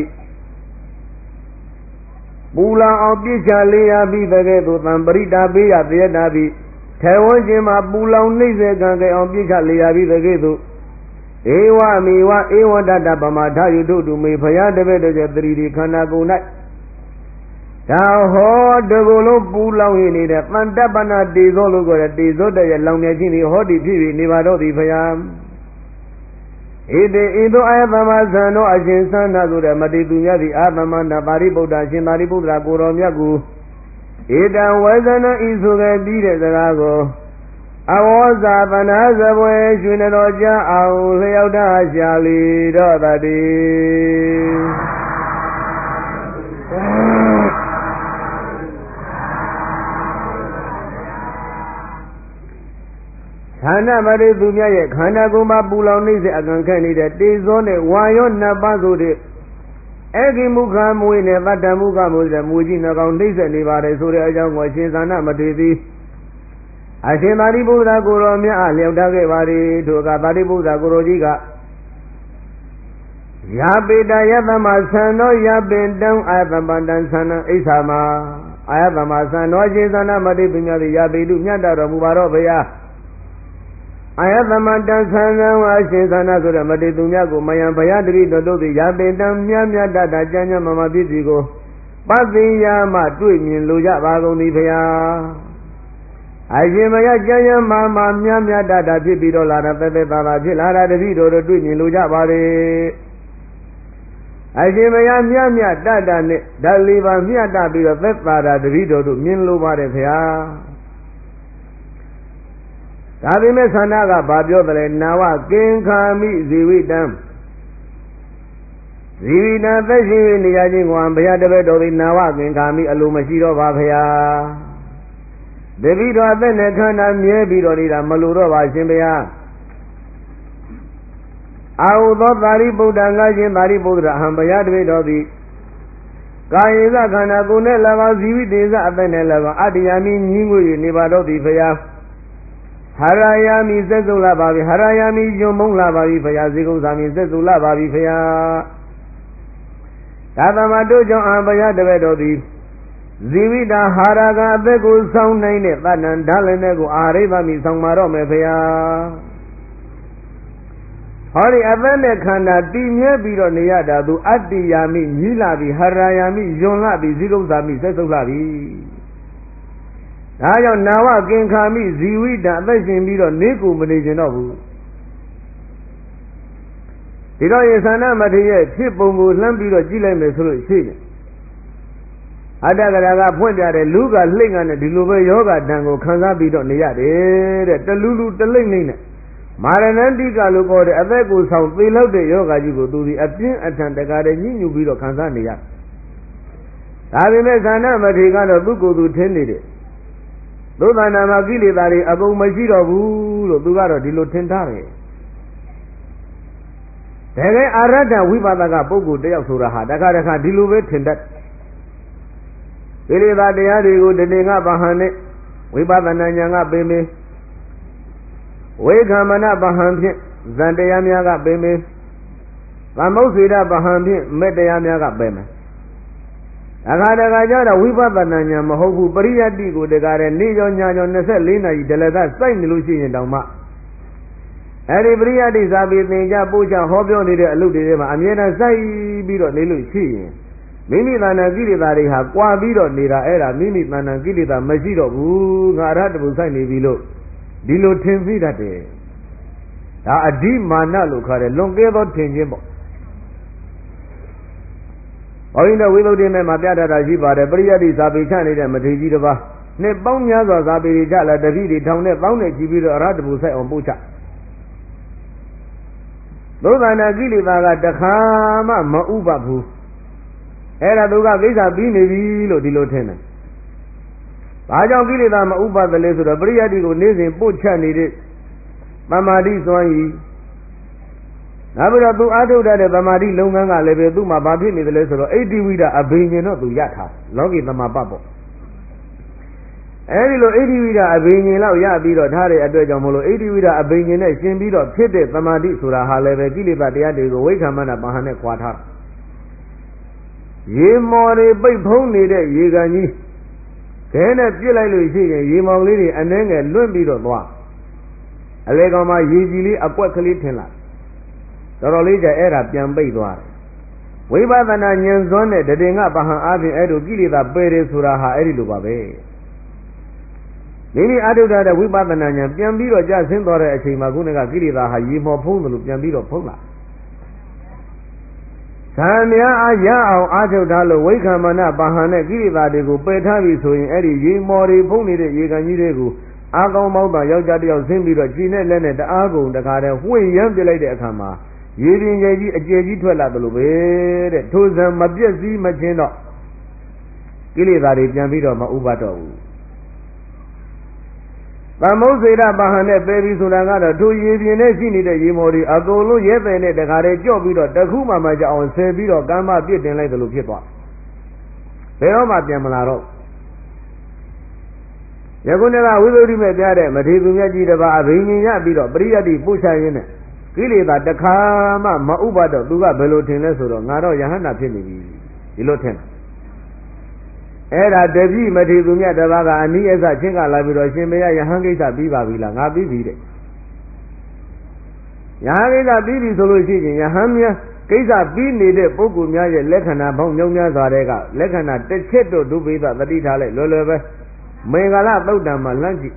ပူလောင်အောင်ပြစ်ချလေးရပြီးတကဲ့သို့သံပရိတာပိယသေယတာပိထေဝန်းခြင်းမှာပူလောင်နှိမ့်စေကံကဲအောင်ပြစ်ချလေးရပြီးတကဲ့သို့ဧဝမေဝဧဝတတပမထယုတုတုမေဘုရားတပည့်တော်ရဲ့သတိဒီခန္ဓာကိုယ်၌ဒါဟောတကူလုံးပူလောင်ရနေတဲ့တန်တပနာတေဇောလို့ခေါ်တဲ့တေဇောတရဲ့လောင်မြခြင်းဒီဟောဒီဖြစ်ပြီးနေပါတော့သည်ဘုရားဣတိဣသောအာယသမဇံသောအရှင်သန္တာဆိုတဲ့မတိသူမြတ်သည်အာသမန္တပါရိပုတ္တရှင်ပါရိပုတ္တရာကိုတော်မြတ်ကိုဣတံဝေဇနဤဆိုခဲ့ပြီးတဲ့စကားကိုအဝေါဇာပနာဇပွဲရွှေတော်ကြအောင်လျောက်တာရှာလီတော့တည်းခန္ဓာမရိသူမြတ်ရဲ့ခန္ဓာကိုယ်မှာပူလောင်နေစေအကံခက်နေတဲ့တေဇောနဲ့ဝါရောနတ်ပါးဆိုတဲ့အေကိမုခမွေနဲ့တတ္တမုခမွေတဲ့မူကြီးနှကောင်နှိမ့်ဆက်နေပါတယ်ဆိုတဲ့အကြောင်းကိုရှင်သာနာမထေသည်အရှင်သာရိပုတ္တရာကိုတော်မြတ်အားလျောက်ထားခဲ့ပါသည်ထိုကသာရိပုတ္တရာကိုတော်ကြီးကယာပေတယသမသံသောယာပင်တံအာယတပတံသံနံအိသမာအာယတမသံသောရှင်သာနာမထေပညာသည်ယာပေတုမြတ်တော်မူပါတော့ဘုရားအာယသမတံသံဃံဝါရှင်သာနာဆိုတဲ့မထေသူမြတ်ကိုမယံဘုရားတတိတော်တို့သည်ယာပင်တံမြတ်မြတ်တတကျမ်းကျမ်းမမဖြစ်စီကိုပသိယာမတွေ့မြင်လိုကြပါကုန်သည်ဘုရားအရှင်မယကျမ်းကျမ်းမာမာမြတ်မြတ်တတဖြစ်ပြီးတော့လာတာသက်သက်သာသာဖြစ်လာတာတတိတော်တို့တွေ့မြင်လိုကြပါလေအရှင်မယမြတ်မြတ်တတနဲ့ဓာတ်လေးပါမြတ်တပြီးတော့သက်သာတာတတိတော်တို့မြင်လိုပါတယ်ဘုရားဒါပေမဲ့သန္တာကဘာပြောတယ်လဲနာဝကင်္ခာမိဇီဝိတံဇီဝိတံသက်ရှိနေရခြင်းကိုဘုရားတပည့်တော်သည်နာဝကင်္ခာမိအလိုမရှိတော့ပါဘုရားတပိတော်အသက်နဲ့ခန္ဓာမြဲပြီးတော့နေတာမလိုတော့ပါရှင်ဘုရားအာဟုသောသာရိပုတ္တငါရှင်သာရိပုတ္တရာဟံဘုရားတပည့်တော်သည်ကာယေသခန္ဓာကိုယ်နဲ့၎င်းဇီဝိတေသအသက်နဲ့၎င်းအတ္တယာမိညီးငွေ၍နေပါတော့သည်ဘုရားဟရယာမိစက်စုလာပါပြီဟရယာမိယုံမုံလာပါပြီဘုရားဇေကုသာမိစက်စုလာပါပြီဘုရားသာသမတို့ကြောင့်အာဘုရားတပည့်တော်သည်ဇီဝိတာဟာရကအသက်ကိုစောင်းနိုင်တဲ့တဏ္ဍဓာလည်းနဲ့ကိုအာရိသမိဆောင်ပါတော့မယ်ဖေဟာဟောဒီအသက်နဲ့ခန္ဓာတည်မြဲပြီးတော့နေရတာသူအတ္တိယာမိညီးလာပြီးဟရယာမိယွန်လာပြီးဇိကုသမိဆက်ဆုပ်လာပြီဒါကြောင့်နာဝကင်္ခာမိဇီဝိတာအသက်ရှင်ပြီးတော့နေကိုမနေကျင်တော့ဘူးဒီတော့ယေသနာမထေရရဲ့ဖြစ်ပုံကိုလှမ်းပြီးတော့ကြည့်လိုက်မယ်ဆိုလို့ရှိတယ်အတ္တကရာကဖွင့်ပြတယ်လူကလှိမ့်ကနဲ့ဒီလိုပဲယောဂတန်ကိုခံစားပြီးတော့နေရတယ်တဲ့တလူလူတလိမ့်လိမ့်နဲ့မာရဏတိကလို့ခေါ်တဲ့အသက်ကိုဆောင်သေလောက်တဲ့ယောဂကြီးကိုသူဒီအပြင်းအထန်တကားတဲ့ညှဉ်းညူပြီးတော့ခံစားနေရဒါပေမဲ့ဇာနာမထေရကတော့သူ့ကိုယ်သူထင်းနေတယ်သုဒ္ဓနာမှာကိလေသာတွေအကုန်မရှိတော့ဘူးလို့သူကတော့ဒီလိုထင်ထားတယ်တကယ်အာရတ္တဝိပဿကပုဂ္ဂိုလ်တယောက်ဆိုတာဟာတခါတခါဒီလိုပဲထင်တတ်ကိလေသာတရားတွေကိုတဏှာကဗဟန်နဲ့ဝိပဿနာဉာဏ်ကပင်ပင်ဝိကမ္မနဗဟန်ဖြင့်ဇန်တရားများကပင်ပင်သမုဋ္ဌေရဗဟန်ဖြင့်မေတ္တရားများကပင်ပင်အခါတခါကျတော့ဝိပဿနာဉာဏ်မဟုတ်ဘူးပရိယတ္တိကိုတကားတဲ့နေ့ရောညရောနှစ်ဆယ့်လေးနာရီဒလသစိုက်နေလို့ရှိရင်တောင်မှအဲ့ဒီပရိယတ္တိစာပေသင်ကြားပို့ချဟောပြောနေတဲ့အလုပ်တွေထဲမှာအမြဲတမ်းစိုက်ပြီးတော့နေလို့ရှိရင်မိမိတဏ္ဍာကိလေသာတွေဟာကြွာပြီးတော့နေတာအဲ့ဒါမိမိတဏ္ဍာကိလေသာမရှိတော့ဘူးငါရတ္တဘုစိုက်နေပြီလို့ဒီလိုထင်သိတတ်တယ်ဒါအဓိမာနလို့ခေါ်တယ်လွန်ကဲသောထင်ခြင်းပေါ့ဘုန်းကြီးတို့ဝိသုဒ္ဓိမဲ့မှာပြတတ်တာရှိပါတယ်ပရိယတ္တိစာပေချနေတဲ့မထေရကြီးတစ်ပါးနှစ်ပေါင်းများစွာစာပေတွေချလာတတိတွေထောင်နဲ့ပေါင်းနဲ့ကြည့်ပြီးတော့အရဟတဘုစိုက်အောင်ပို့ချသုဒ္ဓနာကိလေသာကတခါမှမဥပဘူးအဲ့ဒါသူကကိစ္စပြီးနေပြီလို့ဒီလိုထင်တယ်။ဘာကြောင့်ကိလေသာမဥပဒလဲဆိုတော့ပရိယတ္တိကိုနေ့စဉ်ပို့ချနေတဲ့သမာဓိစွမ်းရည်နောက်ပြီးတော့သူအာထုတ်တဲ့သမာဓိလုပ်ငန်းကလည်းပဲသူ့မှာဘာဖြစ်နေတယ်လဲဆိုတော့အိဋ္ဌိဝိဒအဘိညာဉ်တော့သူရထားလောကီသမပတ်ပေါ့အဲဒီလိုအိဋ္ဌိဝိဒအဘိညာဉ်လောက်ရပြီးတော့ထားတဲ့အတွက်ကြောင့်မလို့အိဋ္ဌိဝိဒအဘိညာဉ်နဲ့ရှင်ပြီးတော့ဖြစ်တဲ့သမာဓိဆိုတာဟာလည်းပဲကိလေသာတရားတွေကိုဝိခမဏပဟန်နဲ့ခွာထားရေမော်တွေပိတ်ဖုံးနေတဲ့ရေကန်ကြီးခဲနဲ့ပြစ်လိုက်လို့ရှိရင်ရေမောင်လေးတွေအနှဲငယ်လွင့်ပြီးတော့သွားအလေကောင်မှာရေကြီးလေးအကွက်ကလေးထင်လာတော်တော်လေးကျအဲ့ဒါပြန်ပိတ်သွားတယ်ဝိပဿနာဉာဏ်စွမ်းတဲ့တည်ငါပဟံအားဖြင့်အဲ့လိုကိလေသာပယ်တယ်ဆိုတာဟာအဲ့ဒီလိုပါပဲမိမိအထုဒ္ဒတဲ့ဝိပဿနာဉာဏ်ပြန်ပြီးတော့ကြာဆင်းသွားတဲ့အချိန်မှာခုနကကိလေသာဟာရေမော်ဖုံးတယ်လို့ပြန်ပြီးတော့ဖုံးလာသံများအားရအောင်အာထုတ်ထားလို့ဝိခမဏပဟန်နဲ့ကိလေသာတွေကိုပယ်ထားပြီဆိုရင်အဲ့ဒီရေမော်တွေဖုံးနေတဲ့ရေကန်ကြီးတွေကိုအာကောင်းမောင်းတာယောက်ျားတစ်ယောက်ဆင်းပြီးတော့ကြည်နဲ့လက်နဲ့တအားကုန်တခါတည်းဝှင့်ရမ်းပြလိုက်တဲ့အခါမှာရေပြင်ရေကြီးအကျယ်ကြီးထွက်လာတယ်လို့ပဲတဲ့ထိုဇံမပြည့်စည်မချင်းတော့ကိလေသာတွေပြန်ပြီးတော့မဥပါတော့ဘူးသမုဋ္ဌေရပဟန်နဲ့ပယ်ပြီးဆိုတာကတော့ထိုရေပြင်နဲ့ရှိနေတဲ့ရေမော်တွေအကုန်လုံးရဲတဲ့နဲ့တခါတည်းကြော့ပြီးတော့တခုမှမကြအောင်ဆယ်ပြီးတော့ကမ်းမပြစ်တင်လိုက်တယ်လို့ဖြစ်သွားဘယ်တော့မှပြန်မလာတော့ယခုနေ့ကဝိသုဒ္ဓိမဲ့ပြတဲ့မထေရသူမြတ်ကြီးတစ်ပါးအဘိညာဉ်ရပြီးတော့ပရိယတ္တိပို့ချရင်းနဲ့ကိလေသာတခါမှမဥပါတော့သူကဘယ်လိုထင်လဲဆိုတော့ငါတော့ယဟန္တာဖြစ်နေပြီဒီလိုထင်အဲ့ဒါတပည့်မထေရသူမြတ်တစ်ပါးကအနိယစချင်းကလာပြီးတော့ရှင်မေယယဟန်ကိစ္စပြီးပါပြီလားငါပြီးပြီတဲ့ယဟန်ကိစ္စပြီးပြီဆိုလို့ရှိရင်ယဟန်များကိစ္စပြီးနေတဲ့ပုဂ္ဂိုလ်များရဲ့လက္ခဏာပေါင်းမြောက်များစွာတဲ့ကလက္ခဏာတစ်ချက်တော့ဒုပိသသတိထားလိုက်လွယ်လွယ်ပဲမင်္ဂလာသုတ်တံမှာလမ်းကြည့်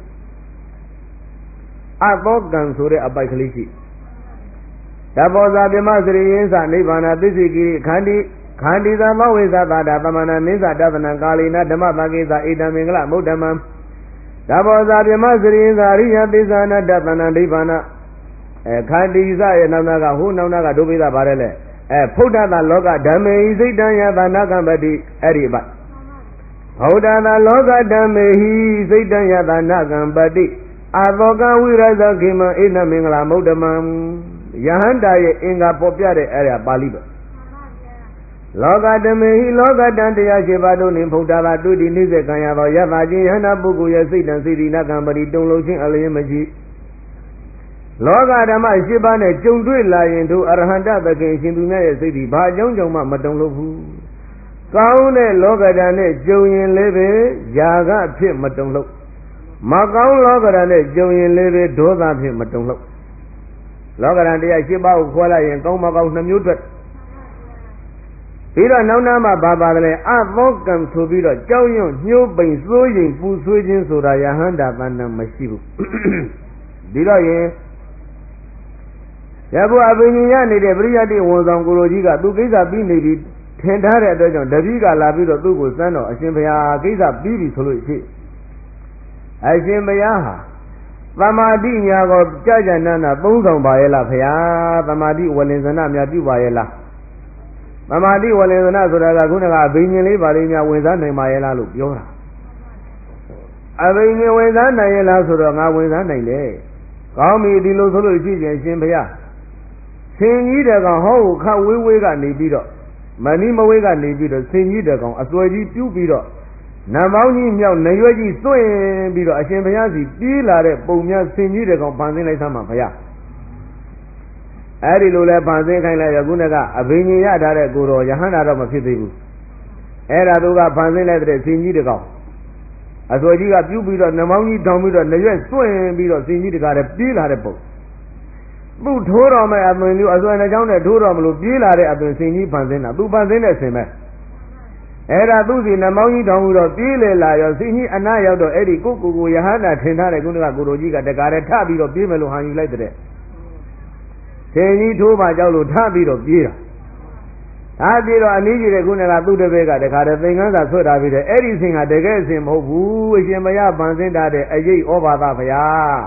အသောကံဆိုတဲ့အပိုက်ကလေးရှိတဘောဇာပြမစရိယင်းစနိဗ္ဗာန်သစ္စိကိခန္တီခန္တီသမဝိသသာတာသမဏမင်းစတသနံကာလိနာဓမ္မသကိစ္စဣတံမင်္ဂလမုဒ္ဓမံတဘောဇာပြမစရိယင်းစရိယသစ္စာနာတသနံဒိဗ္ဗာနအဲခန္တီစရဲ့နောက်နာကဟိုနောက်နာကဒုပိသပါတယ်လေအဲဖုဒ္ဓတာလောကဓမ္မေဟိစိတ်တံယသနာကံပတိအဲ့ဒီအပိုက်ဗုဒ္ဓသာလောကဓမ္မေဟိစိတ်တံယသနာကံပတိအာသောကဝိရဇခေမံဣနမင်္ဂလာမုဒ္ဓမံယဟန္တာရဲ့အင်္ဂါပေါ်ပြတဲ့အဲ့ဒါပါဠိပဲလောကဓမ္မေဟိလောကတံတရားရှိပါတို့နှင့်ဗုဒ္ဓသာတွေ့ဒီနှိစ္စကံရသောယသချင်းယဟန္တာပုဂ္ဂိုလ်ရဲ့စိတ်တံစိတ္တိနာကံပတိတုံလုံးချင်းအလျင်မရှိလောကဓမ္မရှိပါနဲ့ကြုံတွေ့လာရင်တို့အရဟန္တသခင်ရှင်သူများရဲ့စိတ်ဒီဘာအကြောင်းကြောင့်မှမတုံလို့ဘူးကောင်းတဲ့လောကဓာတ်နဲ့ကြုံရင်လည်းပဲຢာကအဖြစ်မတုံလို့မကောင်းလောကဓာတ်နဲ့ကြုံရင်လည်းပဲဒေါသဖြစ်မတုံလို့လောကဓာတ်တရား၈ပါးကိုခေါ်လိုက်ရင်ကောင်းမကောင်းနှမျိုးထွက်ပြီးတော့နောက်နာမှာဘာပါတယ်လဲအသောကံဆိုပြီးတော့ကြောက်ရွံ့ညှိုးပိန်စိုးရင်ပူဆွေးခြင်းဆိုတာယဟန္တာတဏ္ဍမရှိဘူးဒီတော့ရင်ယခုအဘိညာဉ်ရနေတဲ့ပရိယတ်တိဝန်ဆောင်ကိုလိုကြီးကသူကိစ္စပြီးနေပြီထင်ထားတဲ့အတွက်ကြောင့်တပည့်ကလာပြီးတော့သူ့ကိုစမ်းတော့အရှင်ဘုရားကိစ္စပြီးပြီဆိုလို့ရှိအရှင်ဘုရားဟာသမာဓိညာကိုကြာကြာနာနာသုံးဆောင်ပါရဲ့လားဘုရားသမာဓိဝလင်္စနာများပြုပါရဲ့လားသမာဓိဝလင်္စနာဆိုတာကခုနကအဘိညာဉ်လေးပါလေးများဝင်စားနိုင်ပါရဲ့လားလို့ပြောတာအဘိညာဉ်ဝင်စားနိုင်ရဲ့လားဆိုတော့ငါဝင်စားနိုင်တယ်ကောင်းပြီဒီလိုဆိုလို့ရှိရင်ရှင်ဘုရားဆင်ကြီးတကောင်ဟောကိုခဝေးဝေးကနေပြီးတော့မဏိမဝေးကနေပြီးတော့ဆင်ကြီးတကောင်အစွဲကြီးပြုတ်ပြီးတော့နံပေါင်းကြီးမြောက်နရွက်ကြီးစွန့်ပြီးတော့အရှင်ဘုရားစီပြေးလာတဲ့ပုံများဆင်ကြီးတကောင်ဖန်ဆင်းလိုက်သမှာဘုရားအဲ့ဒီလိုလဲဖန်ဆင်းခိုင်းလိုက်ရခုနကအဘိညာဉ်ရထားတဲ့ကိုတော်ယဟန္တာတော့မဖြစ်သေးဘူးအဲ့ဒါသူကဖန်ဆင်းလိုက်တဲ့ဆင်ကြီးတကောင်အစွဲကြီးကပြုတ်ပြီးတော့နံပေါင်းကြီးထောင်ပြီးတော့နရွက်စွန့်ပြီးတော့ဆင်ကြီးတကားတဲ့ပြေးလာတဲ့ပုံသူ့ထိုးတော်မဲ့အသွင်မျိုးအစွဲနှချောင်းနဲ့ထိုးတော်မလို့ပြေးလာတဲ့အသွင်ဆင်ကြီးဖန်ဆင်းတာသူဖန်ဆင်းတဲ့ဆင်ပဲအဲ့ဒါသူ့စီနှမောင်းကြီးတောင်းပြီးတော့ပြေးလေလာရောဆင်ကြီးအနားရောက်တော့အဲ့ဒီကိုကိုကိုယဟန္တာထင်ထားတဲ့ကုဏကကိုတော်ကြီးကတကားတဲ့ထပြီးတော့ပြေးမယ်လို့ဟန်ယူလိုက်တဲ့ဆင်ကြီးထိုးပါကြောက်လို့ထပြီးတော့ပြေးတာဒါပြီးတော့အနည်းကြီးတဲ့ကုဏကသူ့တပည့်ကတကားတဲ့သင်္ကန်းစာဆွတ်ထားပြီးတဲ့အဲ့ဒီဆင်ကတကယ်ဆင်မဟုတ်ဘူးအရှင်ဘုရားဖန်ဆင်းထားတဲ့အရေးဩဘာသဘုရား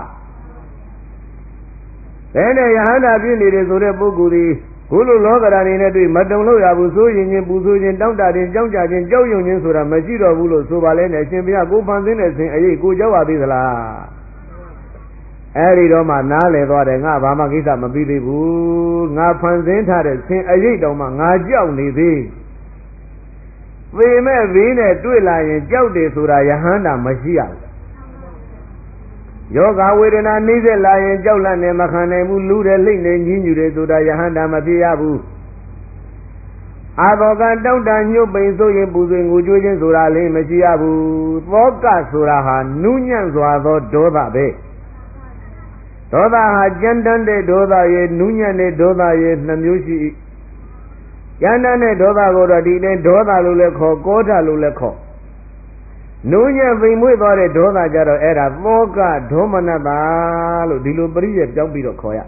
ဘယ်နဲ့ယဟန္တာပြည့်နေတယ်ဆိုတဲ့ပုဂ္ဂိုလ်ဒီခုလိုလောကဓာတ်နေနဲ့တွေ့မတုံလို့ရဘူးဆိုရင်ချင်းပူဆိုးခြင်းတောင်းတခြင်းကြောက်ကြခြင်းကြောက်ရွံ့ခြင်းဆိုတာမရှိတော့ဘူးလို့ဆိုပါလဲနဲ့ရှင်ဘုရားကိုဖန်ဆင်းတဲ့ဆင်အရေးကိုကြောက်ပါသေးသလားအဲ့ဒီတော့မှနားလည်သွားတယ်ငါဘာမှကိစ္စမပြီးသေးဘူးငါဖန်ဆင်းထားတဲ့ဆင်အရေးတောင်မှငါကြောက်နေသေးသေမဲ့ဘေးနဲ့တွေ့လာရင်ကြောက်တယ်ဆိုတာယဟန္တာမရှိရဘူးယောဂဝေဒနာနှိမ့်ဆက်လာရင်ကြောက်လန့်နေမခံနိုင်ဘူးလူတယ်လိမ့်နေညင်းညူတယ်ဆိုတာယဟန္တာမဖြစ်ရဘူးအာဘောကတောက်တညှုပ်ပိန်ဆိုရင်ပူဆွေငိုကြွေးခြင်းဆိုတာလေးမရှိရဘူးသောကဆိုတာဟာနုညံ့စွာသောဒေါသပဲဒေါသဟာကြမ်းတမ်းတဲ့ဒေါသရဲ့နုညံ့တဲ့ဒေါသရဲ့နှမျိုးရှိကြမ်းတမ်းတဲ့ဒေါသကိုတော့ဒီတိုင်းဒေါသလို့လည်းခေါ်ကောဓလို့လည်းခေါ်နုညံ့ပိန်မွေ့သွားတဲ့ဒေါသကြတော့အဲ့ဒါသောကဒေါမနတာလို့ဒီလိုပရိယေပြောင်းပြီးတော့ခေါ်ရ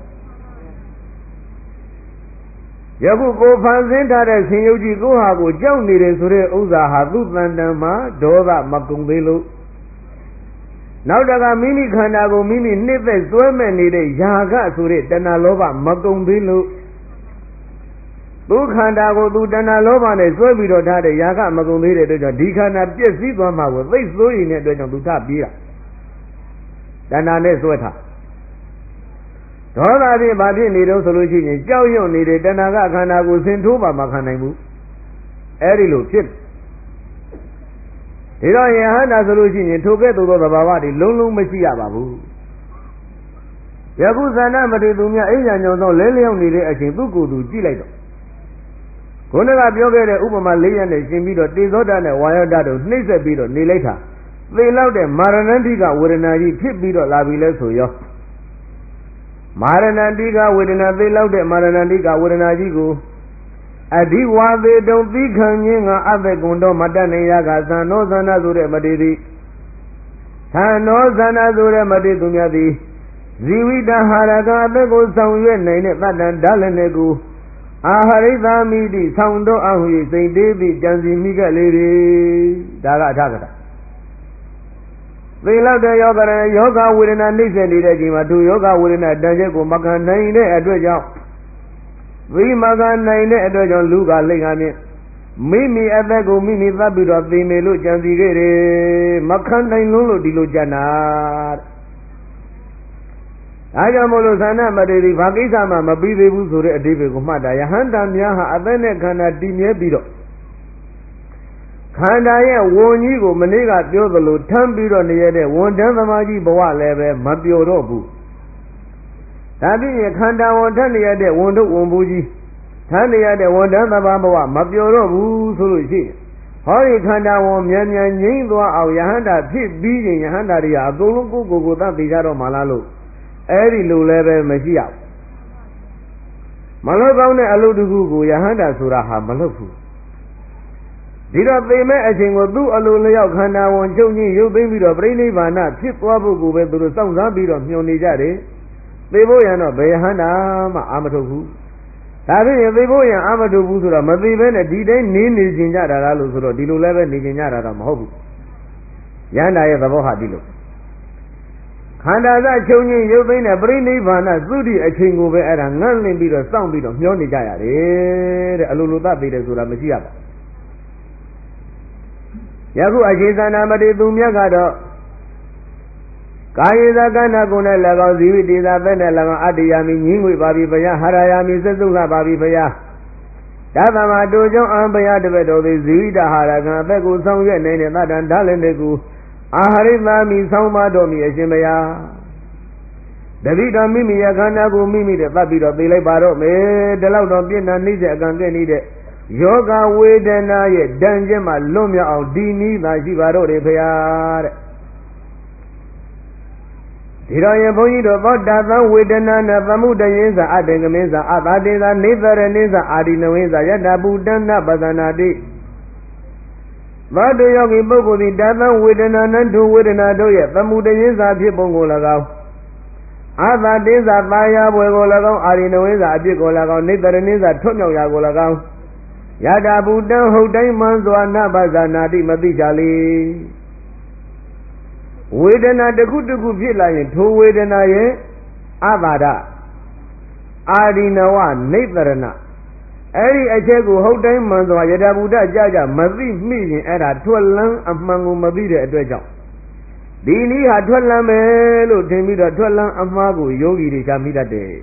ယခုကိုဖန်ဆင်းထားတဲ့ဆင်ယုတ်ကြီးကိုဟာကိုကြောက်နေတယ်ဆိုတဲ့ဥစ္စာဟာသူ့တန်တန်မှာဒေါသမကုန်သေးလို့နောက်တကမိမိခန္ဓာကိုမိမိနှိမ့်သက်စွဲမဲ့နေတဲ့ຢာကဆိုတဲ့တဏှာလောဘမကုန်သေးလို့သူခန္ဓာကိုသူတဏှာလောဘနဲ့စွဲပြီးတော့ထားတဲ့ຢာကမကုန်သေးတဲ့အတွက်ကြောင့်ဒီခန္ဓာပြည့်စည်သွားမှာကိုသိစိုးရင်တဲ့အတွက်ကြောင့်သူထပြေးတာတဏှာနဲ့စွဲထားဒေါသဖြင့်ဘာဖြစ်နေတော့ဆိုလို့ရှိရင်ကြောက်ရွံ့နေတဲ့တဏှာကခန္ဓာကိုဆင်ထိုးပါမခံနိုင်ဘူးအဲ့ဒီလိုဖြစ်ဒီတော့ယဟန္တာဆိုလို့ရှိရင်ထိုကဲ့သို့သောသဘာဝတွေလုံးလုံးမရှိရပါဘူးယခုဇာနာမတိသူများအိညာညောင်သောလဲလျောင်းနေတဲ့အချိန်သူ့ကိုယ်သူကြည့်လိုက်တော့ခုနကပြောခဲ့တဲ့ဥပမာလေးရနဲ့ရှင်ပြီးတော့တေဇောဒနဲ့ဝါယောဒတို့နှိမ့်ဆက်ပြီးတော့နေလိုက်တာသေလောက်တဲ့မာရဏတိကဝေဒနာကြီးဖြစ်ပြီးတော့လာပြီလဲဆိုရောမာရဏတိကဝေဒနာသေလောက်တဲ့မာရဏတိကဝေဒနာကြီးကိုအဓိဝါသေတုံသီခံခြင်းကအဘကွန်တော်မတတ်နိုင်ရကသံနောသနာဆိုတဲ့မတေတိသံနောသနာဆိုတဲ့မတေသူများသည်ဇီဝိတဟာရကအသက်ကိုဆောင်ရွက်နိုင်တဲ့တတ္တန်ဓာလည်းနဲ့ကိုအာဟရိသမိတိဆောင်တော်အဟု၏စိတ်သေးသည့်ကြံစီမိကလေးတွေဒါကအထကတာသေလောက်တဲ့ယောဂရယောဂဝေဒနာနှိမ့်ဆက်နေတဲ့အချိန်မှာသူယောဂဝေဒနာတန်ချက်ကိုမခံနိုင်တဲ့အတွက်ကြောင့်ဝိမကနိုင်တဲ့အတွက်ကြောင့်လူကလိမ့်ငါမြင့်မိမိအသက်ကိုမိမိသတ်ပြီးတော့သိနေလို့ကြံစီခဲ့တယ်မခံနိုင်လို့လို့ဒီလိုကြံတာဒါကြောင့်မို့လို့သန္နမတေဒီဘာကိစ္စမှမပြီးသေးဘူးဆိုတဲ့အဓိပ္ပာယ်ကိုမှတ်တာယဟန္တာများဟာအသက်နဲ့ခန္ဓာတည်မြဲပြီးတော့ခန္ဓာရဲ့ဝန်ကြီးကိုမနေ့ကပြောသလိုထမ်းပြီးတော့နေရတဲ့ဝန်တန်းသမားကြီးဘဝလည်းပဲမပျော်တော့ဘူးဒါဖြင့်ခန္ဓာဝန်ထမ်းနေရတဲ့ဝန်တို့ဝန်ဘူးကြီးထမ်းနေရတဲ့ဝန်တန်းသမားဘဝမပျော်တော့ဘူးဆိုလို့ရှိရင်ဟောဒီခန္ဓာဝန်မြန်မြန်ငြိမ့်သွားအောင်ယဟန္တာဖြစ်ပြီးရင်ယဟန္တာတွေကအကုန်လုံးကိုယ်ကိုယ်ကိုသတ်သိကြတော့မှလားလို့အဲ့ဒီလိုလည်းပဲမရှိရဘူးမလုပ်ကောင်းတဲ့အလုပ်တစ်ခုကိုယဟန္တာဆိုတာဟာမလုပ်ဘူးဒီတော့သိမဲ့အချိန်ကိုသူ့အလိုလျောက်ခန္ဓာဝန်ချုပ်ကြီးရုပ်သိမ်းပြီးတော့ပြိဋိဘာနာဖြစ်သွားဖို့ကိုပဲသူတို့စောင့်စားပြီးတော့မျှော်နေကြတယ်သိဖို့ရန်တော့ဘယ်ယဟန္တာမှအာမထုတ်ဘူးဒါဖြင့်သိဖို့ရန်အာမထုတ်ဘူးဆိုတော့မသိဘဲနဲ့ဒီတိုင်းနေနေကျင်ကြတာလားလို့ဆိုတော့ဒီလိုလည်းပဲနေကျင်ကြတာတော့မဟုတ်ဘူးယဟန္တာရဲ့သဘောဟာဒီလိုခန္ဓာစချုပ်ကြီးရုပ်သိမ်းတဲ့ပြိဋိဘာနာသုတိအချိန်ကိုပဲအဲ့ဒါငန့်လင့်ပြီးတော့စောင့်ပြီးတော့မျှော်နေကြရတယ်တဲ့အလိုလိုသတ်သိတယ်ဆိုတာမရှိရပါယခုအခြေသနာမတိသူမြတ်ကတော့ကာယေသကနာကုနဲ့၎င်းဇီဝိတေသာပဲနဲ့၎င်းအတ္တယာမိညင်းငွေပါပြီဘုရားဟာရယာမိစက်စုခပါပြီဘုရားဓမ္မတိုကြောင့်အံဘုရားတပည့်တော်သည်ဇီဝိတဟာရကအသက်ကိုဆောင်ရွက်နေတဲ့သတ္တန်ဓာလည်းတဲ့ကိုအာဟရိသာမိဆောင်းမတော်မီအရှင်ဘုရားတပိတော်မိမိရဲ့ခန္ဓာကိုမိမိတဲ့သတ်ပြီးတော့သိလိုက်ပါတော့မယ်ဒီလောက်တော့ပြည့်နှံနှိမ့်တဲ့အကံကဲ့နေတဲ့ယောဂဝေဒနာရဲ့ဒဏ်ကျက်မှလွတ်မြောက်အောင်ဒီနည်းသာရှိပါတော့တယ်ဖေဟာတဲ့ဒီတော့ရင်ဘုန်းကြီးတို့သောတာသံဝေဒနာနဲ့သမုဒယေဇာအတေကမေဇာအတာတေဇာနေသရနေဇာအာဒီနဝေဇာယတ္တပုတ္တနာပသနာတိသောတယောဂီပုဂ္ဂိုလ်သည်တာသံဝေဒနာနဲ့ဒုဝေဒနာတို့ရဲ့သမုဒယေဇာဖြစ်ပုံကို၎င်းအာတာတေဇာသာယာဘွယ်ကို၎င်းအာဒီနဝေဇာအဖြစ်ကို၎င်းနေသရနေဇာထွတ်မြောက်ရာကို၎င်းယတာဘူတံဟုတ်တိုင်းမှန်စွာနဗဇာနာတိမသိကြလေဝေဒနာတစ်ခုတစ်ခုဖြစ်လာရင်ထိုဝေဒနာရဲ့အဘာဒအာဒီနဝနိတရဏအဲ့ဒီအချက်ကိုဟုတ်တိုင်းမှန်စွာယတာဘူတကြကြမသိမိရင်အဲ့ဒါထွက်လန်းအမှန်ကိုမသိတဲ့အတွက်ကြောင့်ဒီနည်းဟာထွက်လန်းမယ်လို့ထင်ပြီးတော့ထွက်လန်းအမှားကိုယောဂီတွေရှာမိတတ်တယ်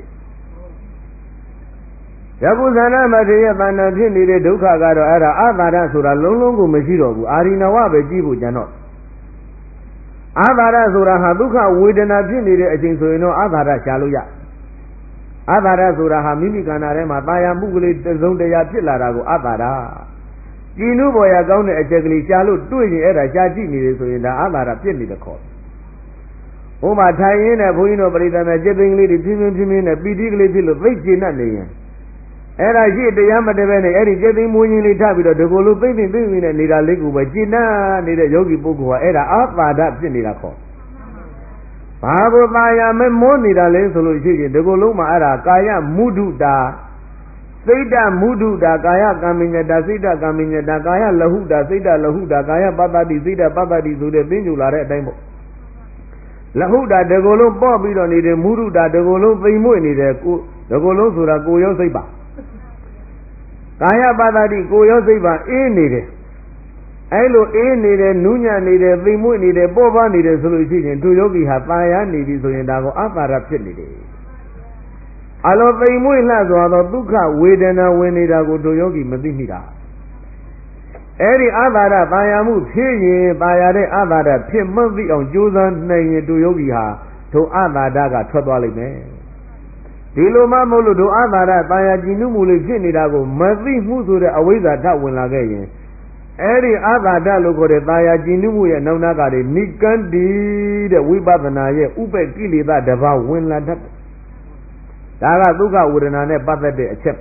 ယခုသန္နမထေရရဲ့တဏ္ဍာဖြစ်နေတဲ့ဒုက္ခကတော့အဲ့ဒါအဘာဒဆိုတာလုံးလုံးကိုမရှိတော့ဘူးအာရိနဝပဲကြည့်ဖို့ကြံတော့အဘာဒဆိုတာဟာဒုက္ခဝေဒနာဖြစ်နေတဲ့အချိန်ဆိုရင်တော့အဘာဒရှာလို့ရအဘာဒဆိုတာဟာမိမိခန္ဓာထဲမှာတာယာမှုကလေးတစ်စုံတရာဖြစ်လာတာကိုအဘာဒကြည်နုပေါ်ရကောင်းတဲ့အချက်ကလေးရှာလို့တွေ့ရင်အဲ့ဒါရှာကြည့်နေတယ်ဆိုရင်ဒါအဘာဒဖြစ်နေတယ်ခေါ်ဥပမာထိုင်ရင်းနဲ့ဘုန်းကြီးတို့ပရိသတ်နဲ့จิตသိင်္ဂလေးတွေပြင်းပြင်းပြင်းပြင်းနဲ့ပီတိကလေးဖြစ်လို့သိကျဉ်တ်နေရင်အဲ့ဒါရှိတရားမတပဲနဲ့အဲ့ဒီจิตသိမွေးရင်လေးထပ်ပြီးတော့ဒီကိုလိုသိမ့်သိမ့်သိမ့်နဲ့နေတာလေးကိုပဲကျင့်နာနေတဲ့ယောဂီပုဂ္ဂိုလ်ကအဲ့ဒါအာပါဒဖြစ်နေတာခေါ်ဘာကိုသာယာမဲမောနေတာလဲဆိုလို့ရှိရင်ဒီကိုလုံးမှာအဲ့ဒါကာယမုဒုတာစိတ်တမုဒုတာကာယကံမညတာစိတ်တကံမညတာကာယလဟုတာစိတ်တလဟုတာကာယပတ္တတိစိတ်တပတ္တတိဆိုတဲ့သင်္ကြန်လာတဲ့အတိုင်းပေါ့လဟုတာဒီကိုလုံးပေါ့ပြီးတော့နေတဲ့မုဒုတာဒီကိုလုံးသိမ်မွေ့နေတဲ့ကိုဒီကိုလုံးဆိုတာကိုရောစိတ်ပါကာယပတ္တတိကိုရောစိတ်ပါအေးနေတယ်အဲ့လိုအေးနေတယ်နူးညံ့နေတယ်သိမ်မွေ့နေတယ်ပေါ့ပါနေတယ်ဆိုလို့ရှိရင်သူယောဂီဟာตายာနေပြီဆိုရင်ဒါကိုအပါရဖြစ်နေတယ်အလိုသိမ်မွေ့လှစွာသောဒုက္ခဝေဒနာဝင်နေတာကိုသူယောဂီမသိမိတာအဲ့ဒီအပါရตายာမှုဖြစ်ရင်ตายာတဲ့အပါရဖြစ်မှသိအောင်ကြိုးစားနိုင်ရင်သူယောဂီဟာထိုအပါဒကထွက်သွားလိမ့်မယ်ဒီလိုမှမဟုတ်လို့တို့အသာရတာယာကြည်နုမှုလေးဖြစ်နေတာကိုမသိမှုဆိုတဲ့အဝိဇ္ဇာထဝင်လာခဲ့ရင်အဲ့ဒီအသာဒလို့ခေါ်တဲ့တာယာကြည်နုမှုရဲ့နောက်နာကတွေနိကန္တိတဲ့ဝိပဿနာရဲ့ဥပ္ပကိလေသာတစ်ပါးဝင်လာတတ်ဒါကဒုက္ခဝေဒနာနဲ့ပတ်သက်တဲ့အချက်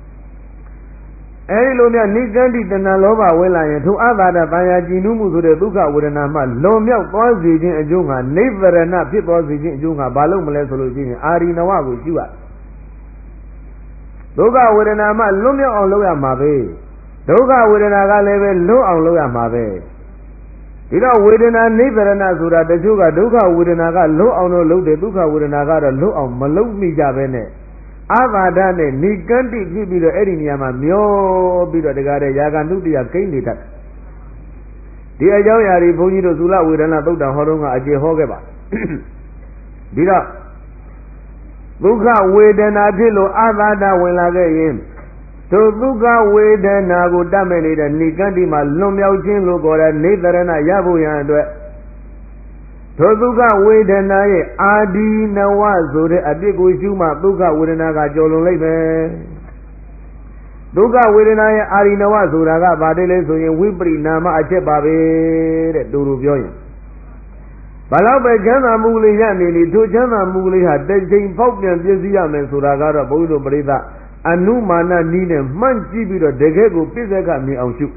အဲဒီလိုများနိကန္တိတဏှာလောဘဝင်လာရင်ထိုအသာဒတာယာကြည်နုမှုဆိုတဲ့ဒုက္ခဝေဒနာမှလွန်မြောက်သွားစေခြင်းအကျိုးကနိဗ္ဗရဏဖြစ်သွားစေခြင်းအကျိုးကဘာလို့မလဲဆိုလို့ရှိရင်အာရိနဝကိုရှိရဒုက္ခဝေဒနာမှလွတ်မြောက်အောင်လုပ်ရမှာပဲဒုက္ခဝေဒနာကလည်းပဲလွတ်အောင်လုပ်ရမှာပဲဒီတော့ဝေဒနာနိဗ္ဗရဏဆိုတာတချို့ကဒုက္ခဝေဒနာကလွတ်အောင်လို့လုပ်တယ်ဒုက္ခဝေဒနာကတော့လွတ်အောင်မလုပ်မိကြပဲနဲ့အာဘာဒနဲ့နိကန္တိဖြစ်ပြီးတော့အဲ့ဒီနေရာမှာမျောပြီးတော့တကားတဲ့ယာကနုတ္တိယကိန်းနေတတ်ဒီအကြောင်းအရာတွေဘုန်းကြီးတို့သုလဝေဒနာသုတ်တံဟောတော့ကအကျေဟောခဲ့ပါဒီတော့ဒုက္ခဝေဒနာဖြစ်လို့အာဘာဒဝင်လာခဲ့ရင်သို့ဒုက္ခဝေဒနာကိုတတ်မဲ့နေတဲ့နိကန္တိမှာလွန်မြောက်ခြင်းလို့ခေါ်တဲ့နေသရဏရဖို့ရန်အတွက်ထိုဒုက္ခဝေဒနာရဲ့အာဒီနဝဆိုတဲ့အပြစ်ကိုရှုမှဒုက္ခဝေဒနာကကျော်လွန်လိုက်ပဲဒုက္ခဝေဒနာရဲ့အာရိနဝဆိုတာကဘာတည်းလဲဆိုရင်ဝိပရိနာမအချက်ပါပဲတဲ့တူတူပြောရင်ဘာလို့ပဲချမ်းသာမှုလေးရနေလေထိုချမ်းသာမှုလေးဟာတစ်ချိန်ဖောက်ပြန်ပြည့်စည်ရမယ်ဆိုတာကတော့ဘုန်းကြီးတို့ပရိသတ်အနုမာနနီးနဲ့မှန့်ကြည့်ပြီးတော့တကယ်ကိုပြစ္ဆကမြင်အောင်ရှု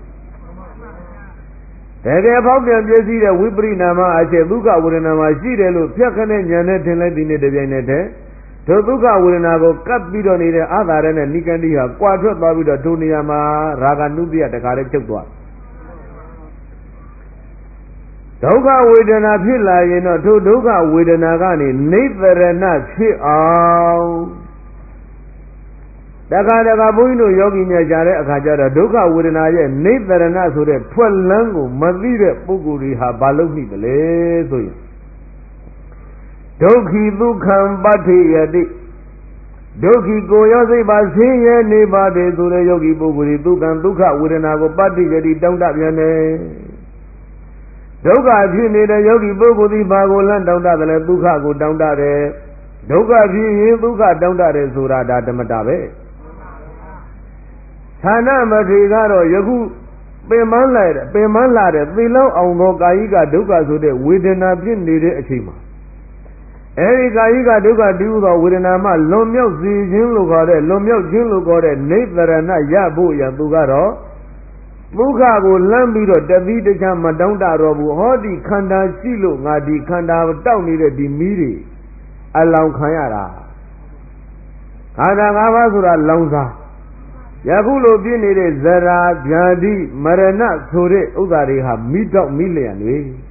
တကယ်ဖောက်ပြန်ပြည့်စည်တဲ့ဝိပရိနာမအချက်ဒုက္ခဝေဒနာမှာရှိတယ်လို့ဖြတ်ခနဲ့ညာနဲ့ထင်လိုက်ဒီနေ့တပြိုင်နက်တည်းဒုဒုက္ခဝေဒနာကိုကပ်ပြီးတော့နေတဲ့အာသာရနဲ့နိကန္တိဟာကြွာထွက်သွားပြီးတော့ဒုနေရာမှာရာဂနုတ္တိယတခါလေးချုပ်သွားဒုက္ခဝေဒနာဖြစ်လာရင်တော့ထိုဒုက္ခဝေဒနာကနေနိဗ္ဗရဏဖြစ်အောင်တခါတခါဘုန်းကြီးတို့ယောဂီများကြားတဲ့အခါကျတော့ဒုက္ခဝေဒနာရဲ့နိဗ္ဗရဏဆိုတဲ့ထွက်လန်းကိုမသိတဲ့ပုဂ္ဂိုလ်တွေဟာဘာလို့နှိမ့်တယ်လဲဆိုရင်ဒုက္ခိဒုက္ခံပဋ္ဌိယတိဒုက္ခိကိုရောစိတ်ပါဆင်းရဲနေပါသည်ဆိုတဲ့ယောဂီပုဂ္ဂိုလ်တွေဒုက္ခံဒုက္ခဝေဒနာကိုပဋ္ဌိယတိတောင်းတပြန်တယ်ဒုက္ခဖြစ်နေတဲ့ယောဂီပုဂ္ဂိုလ်ဒီဘာကိုလန့်တောင်းတတယ်လဲဒုက္ခကိုတောင်းတတယ်ဒုက္ခဖြစ်ရင်ဒုက္ခတောင်းတတယ်ဆိုတာဒါဓမ္မတာပဲဌာနမထေကတော့ယခုပင်မလာတဲ့ပင်မလာတဲ့သေလောက်အောင်သောကာယိကဒုက္ခဆိုတဲ့ဝေဒနာဖြစ်နေတဲ့အချိန်မှာအဲဒီကာယိကဒုက္ခတည်းဟူသောဝေဒနာမှလွန်မြောက်စေခြင်းလို့ခေါ်တဲ့လွန်မြောက်ခြင်းလို့ခေါ်တဲ့နိဗ္ဗရဏရဖို့ရသူကတော့ဒုက္ခကိုလမ်းပြီးတော့တတိတခြားမတောင်းတတော့ဘူးဟောဒီခန္ဓာရှိလို့ငါဒီခန္ဓာတောက်နေတဲ့ဒီမီးတွေအလောင်ခံရတာခန္ဓာ၅ပါးဆိုတာလောင်စားယခုလိုပြည့်နေတဲ့ဇရာဗျာတိမရဏဆိုတဲ့ဥစ္စာတွေဟာမိတော့မိလျံတွေ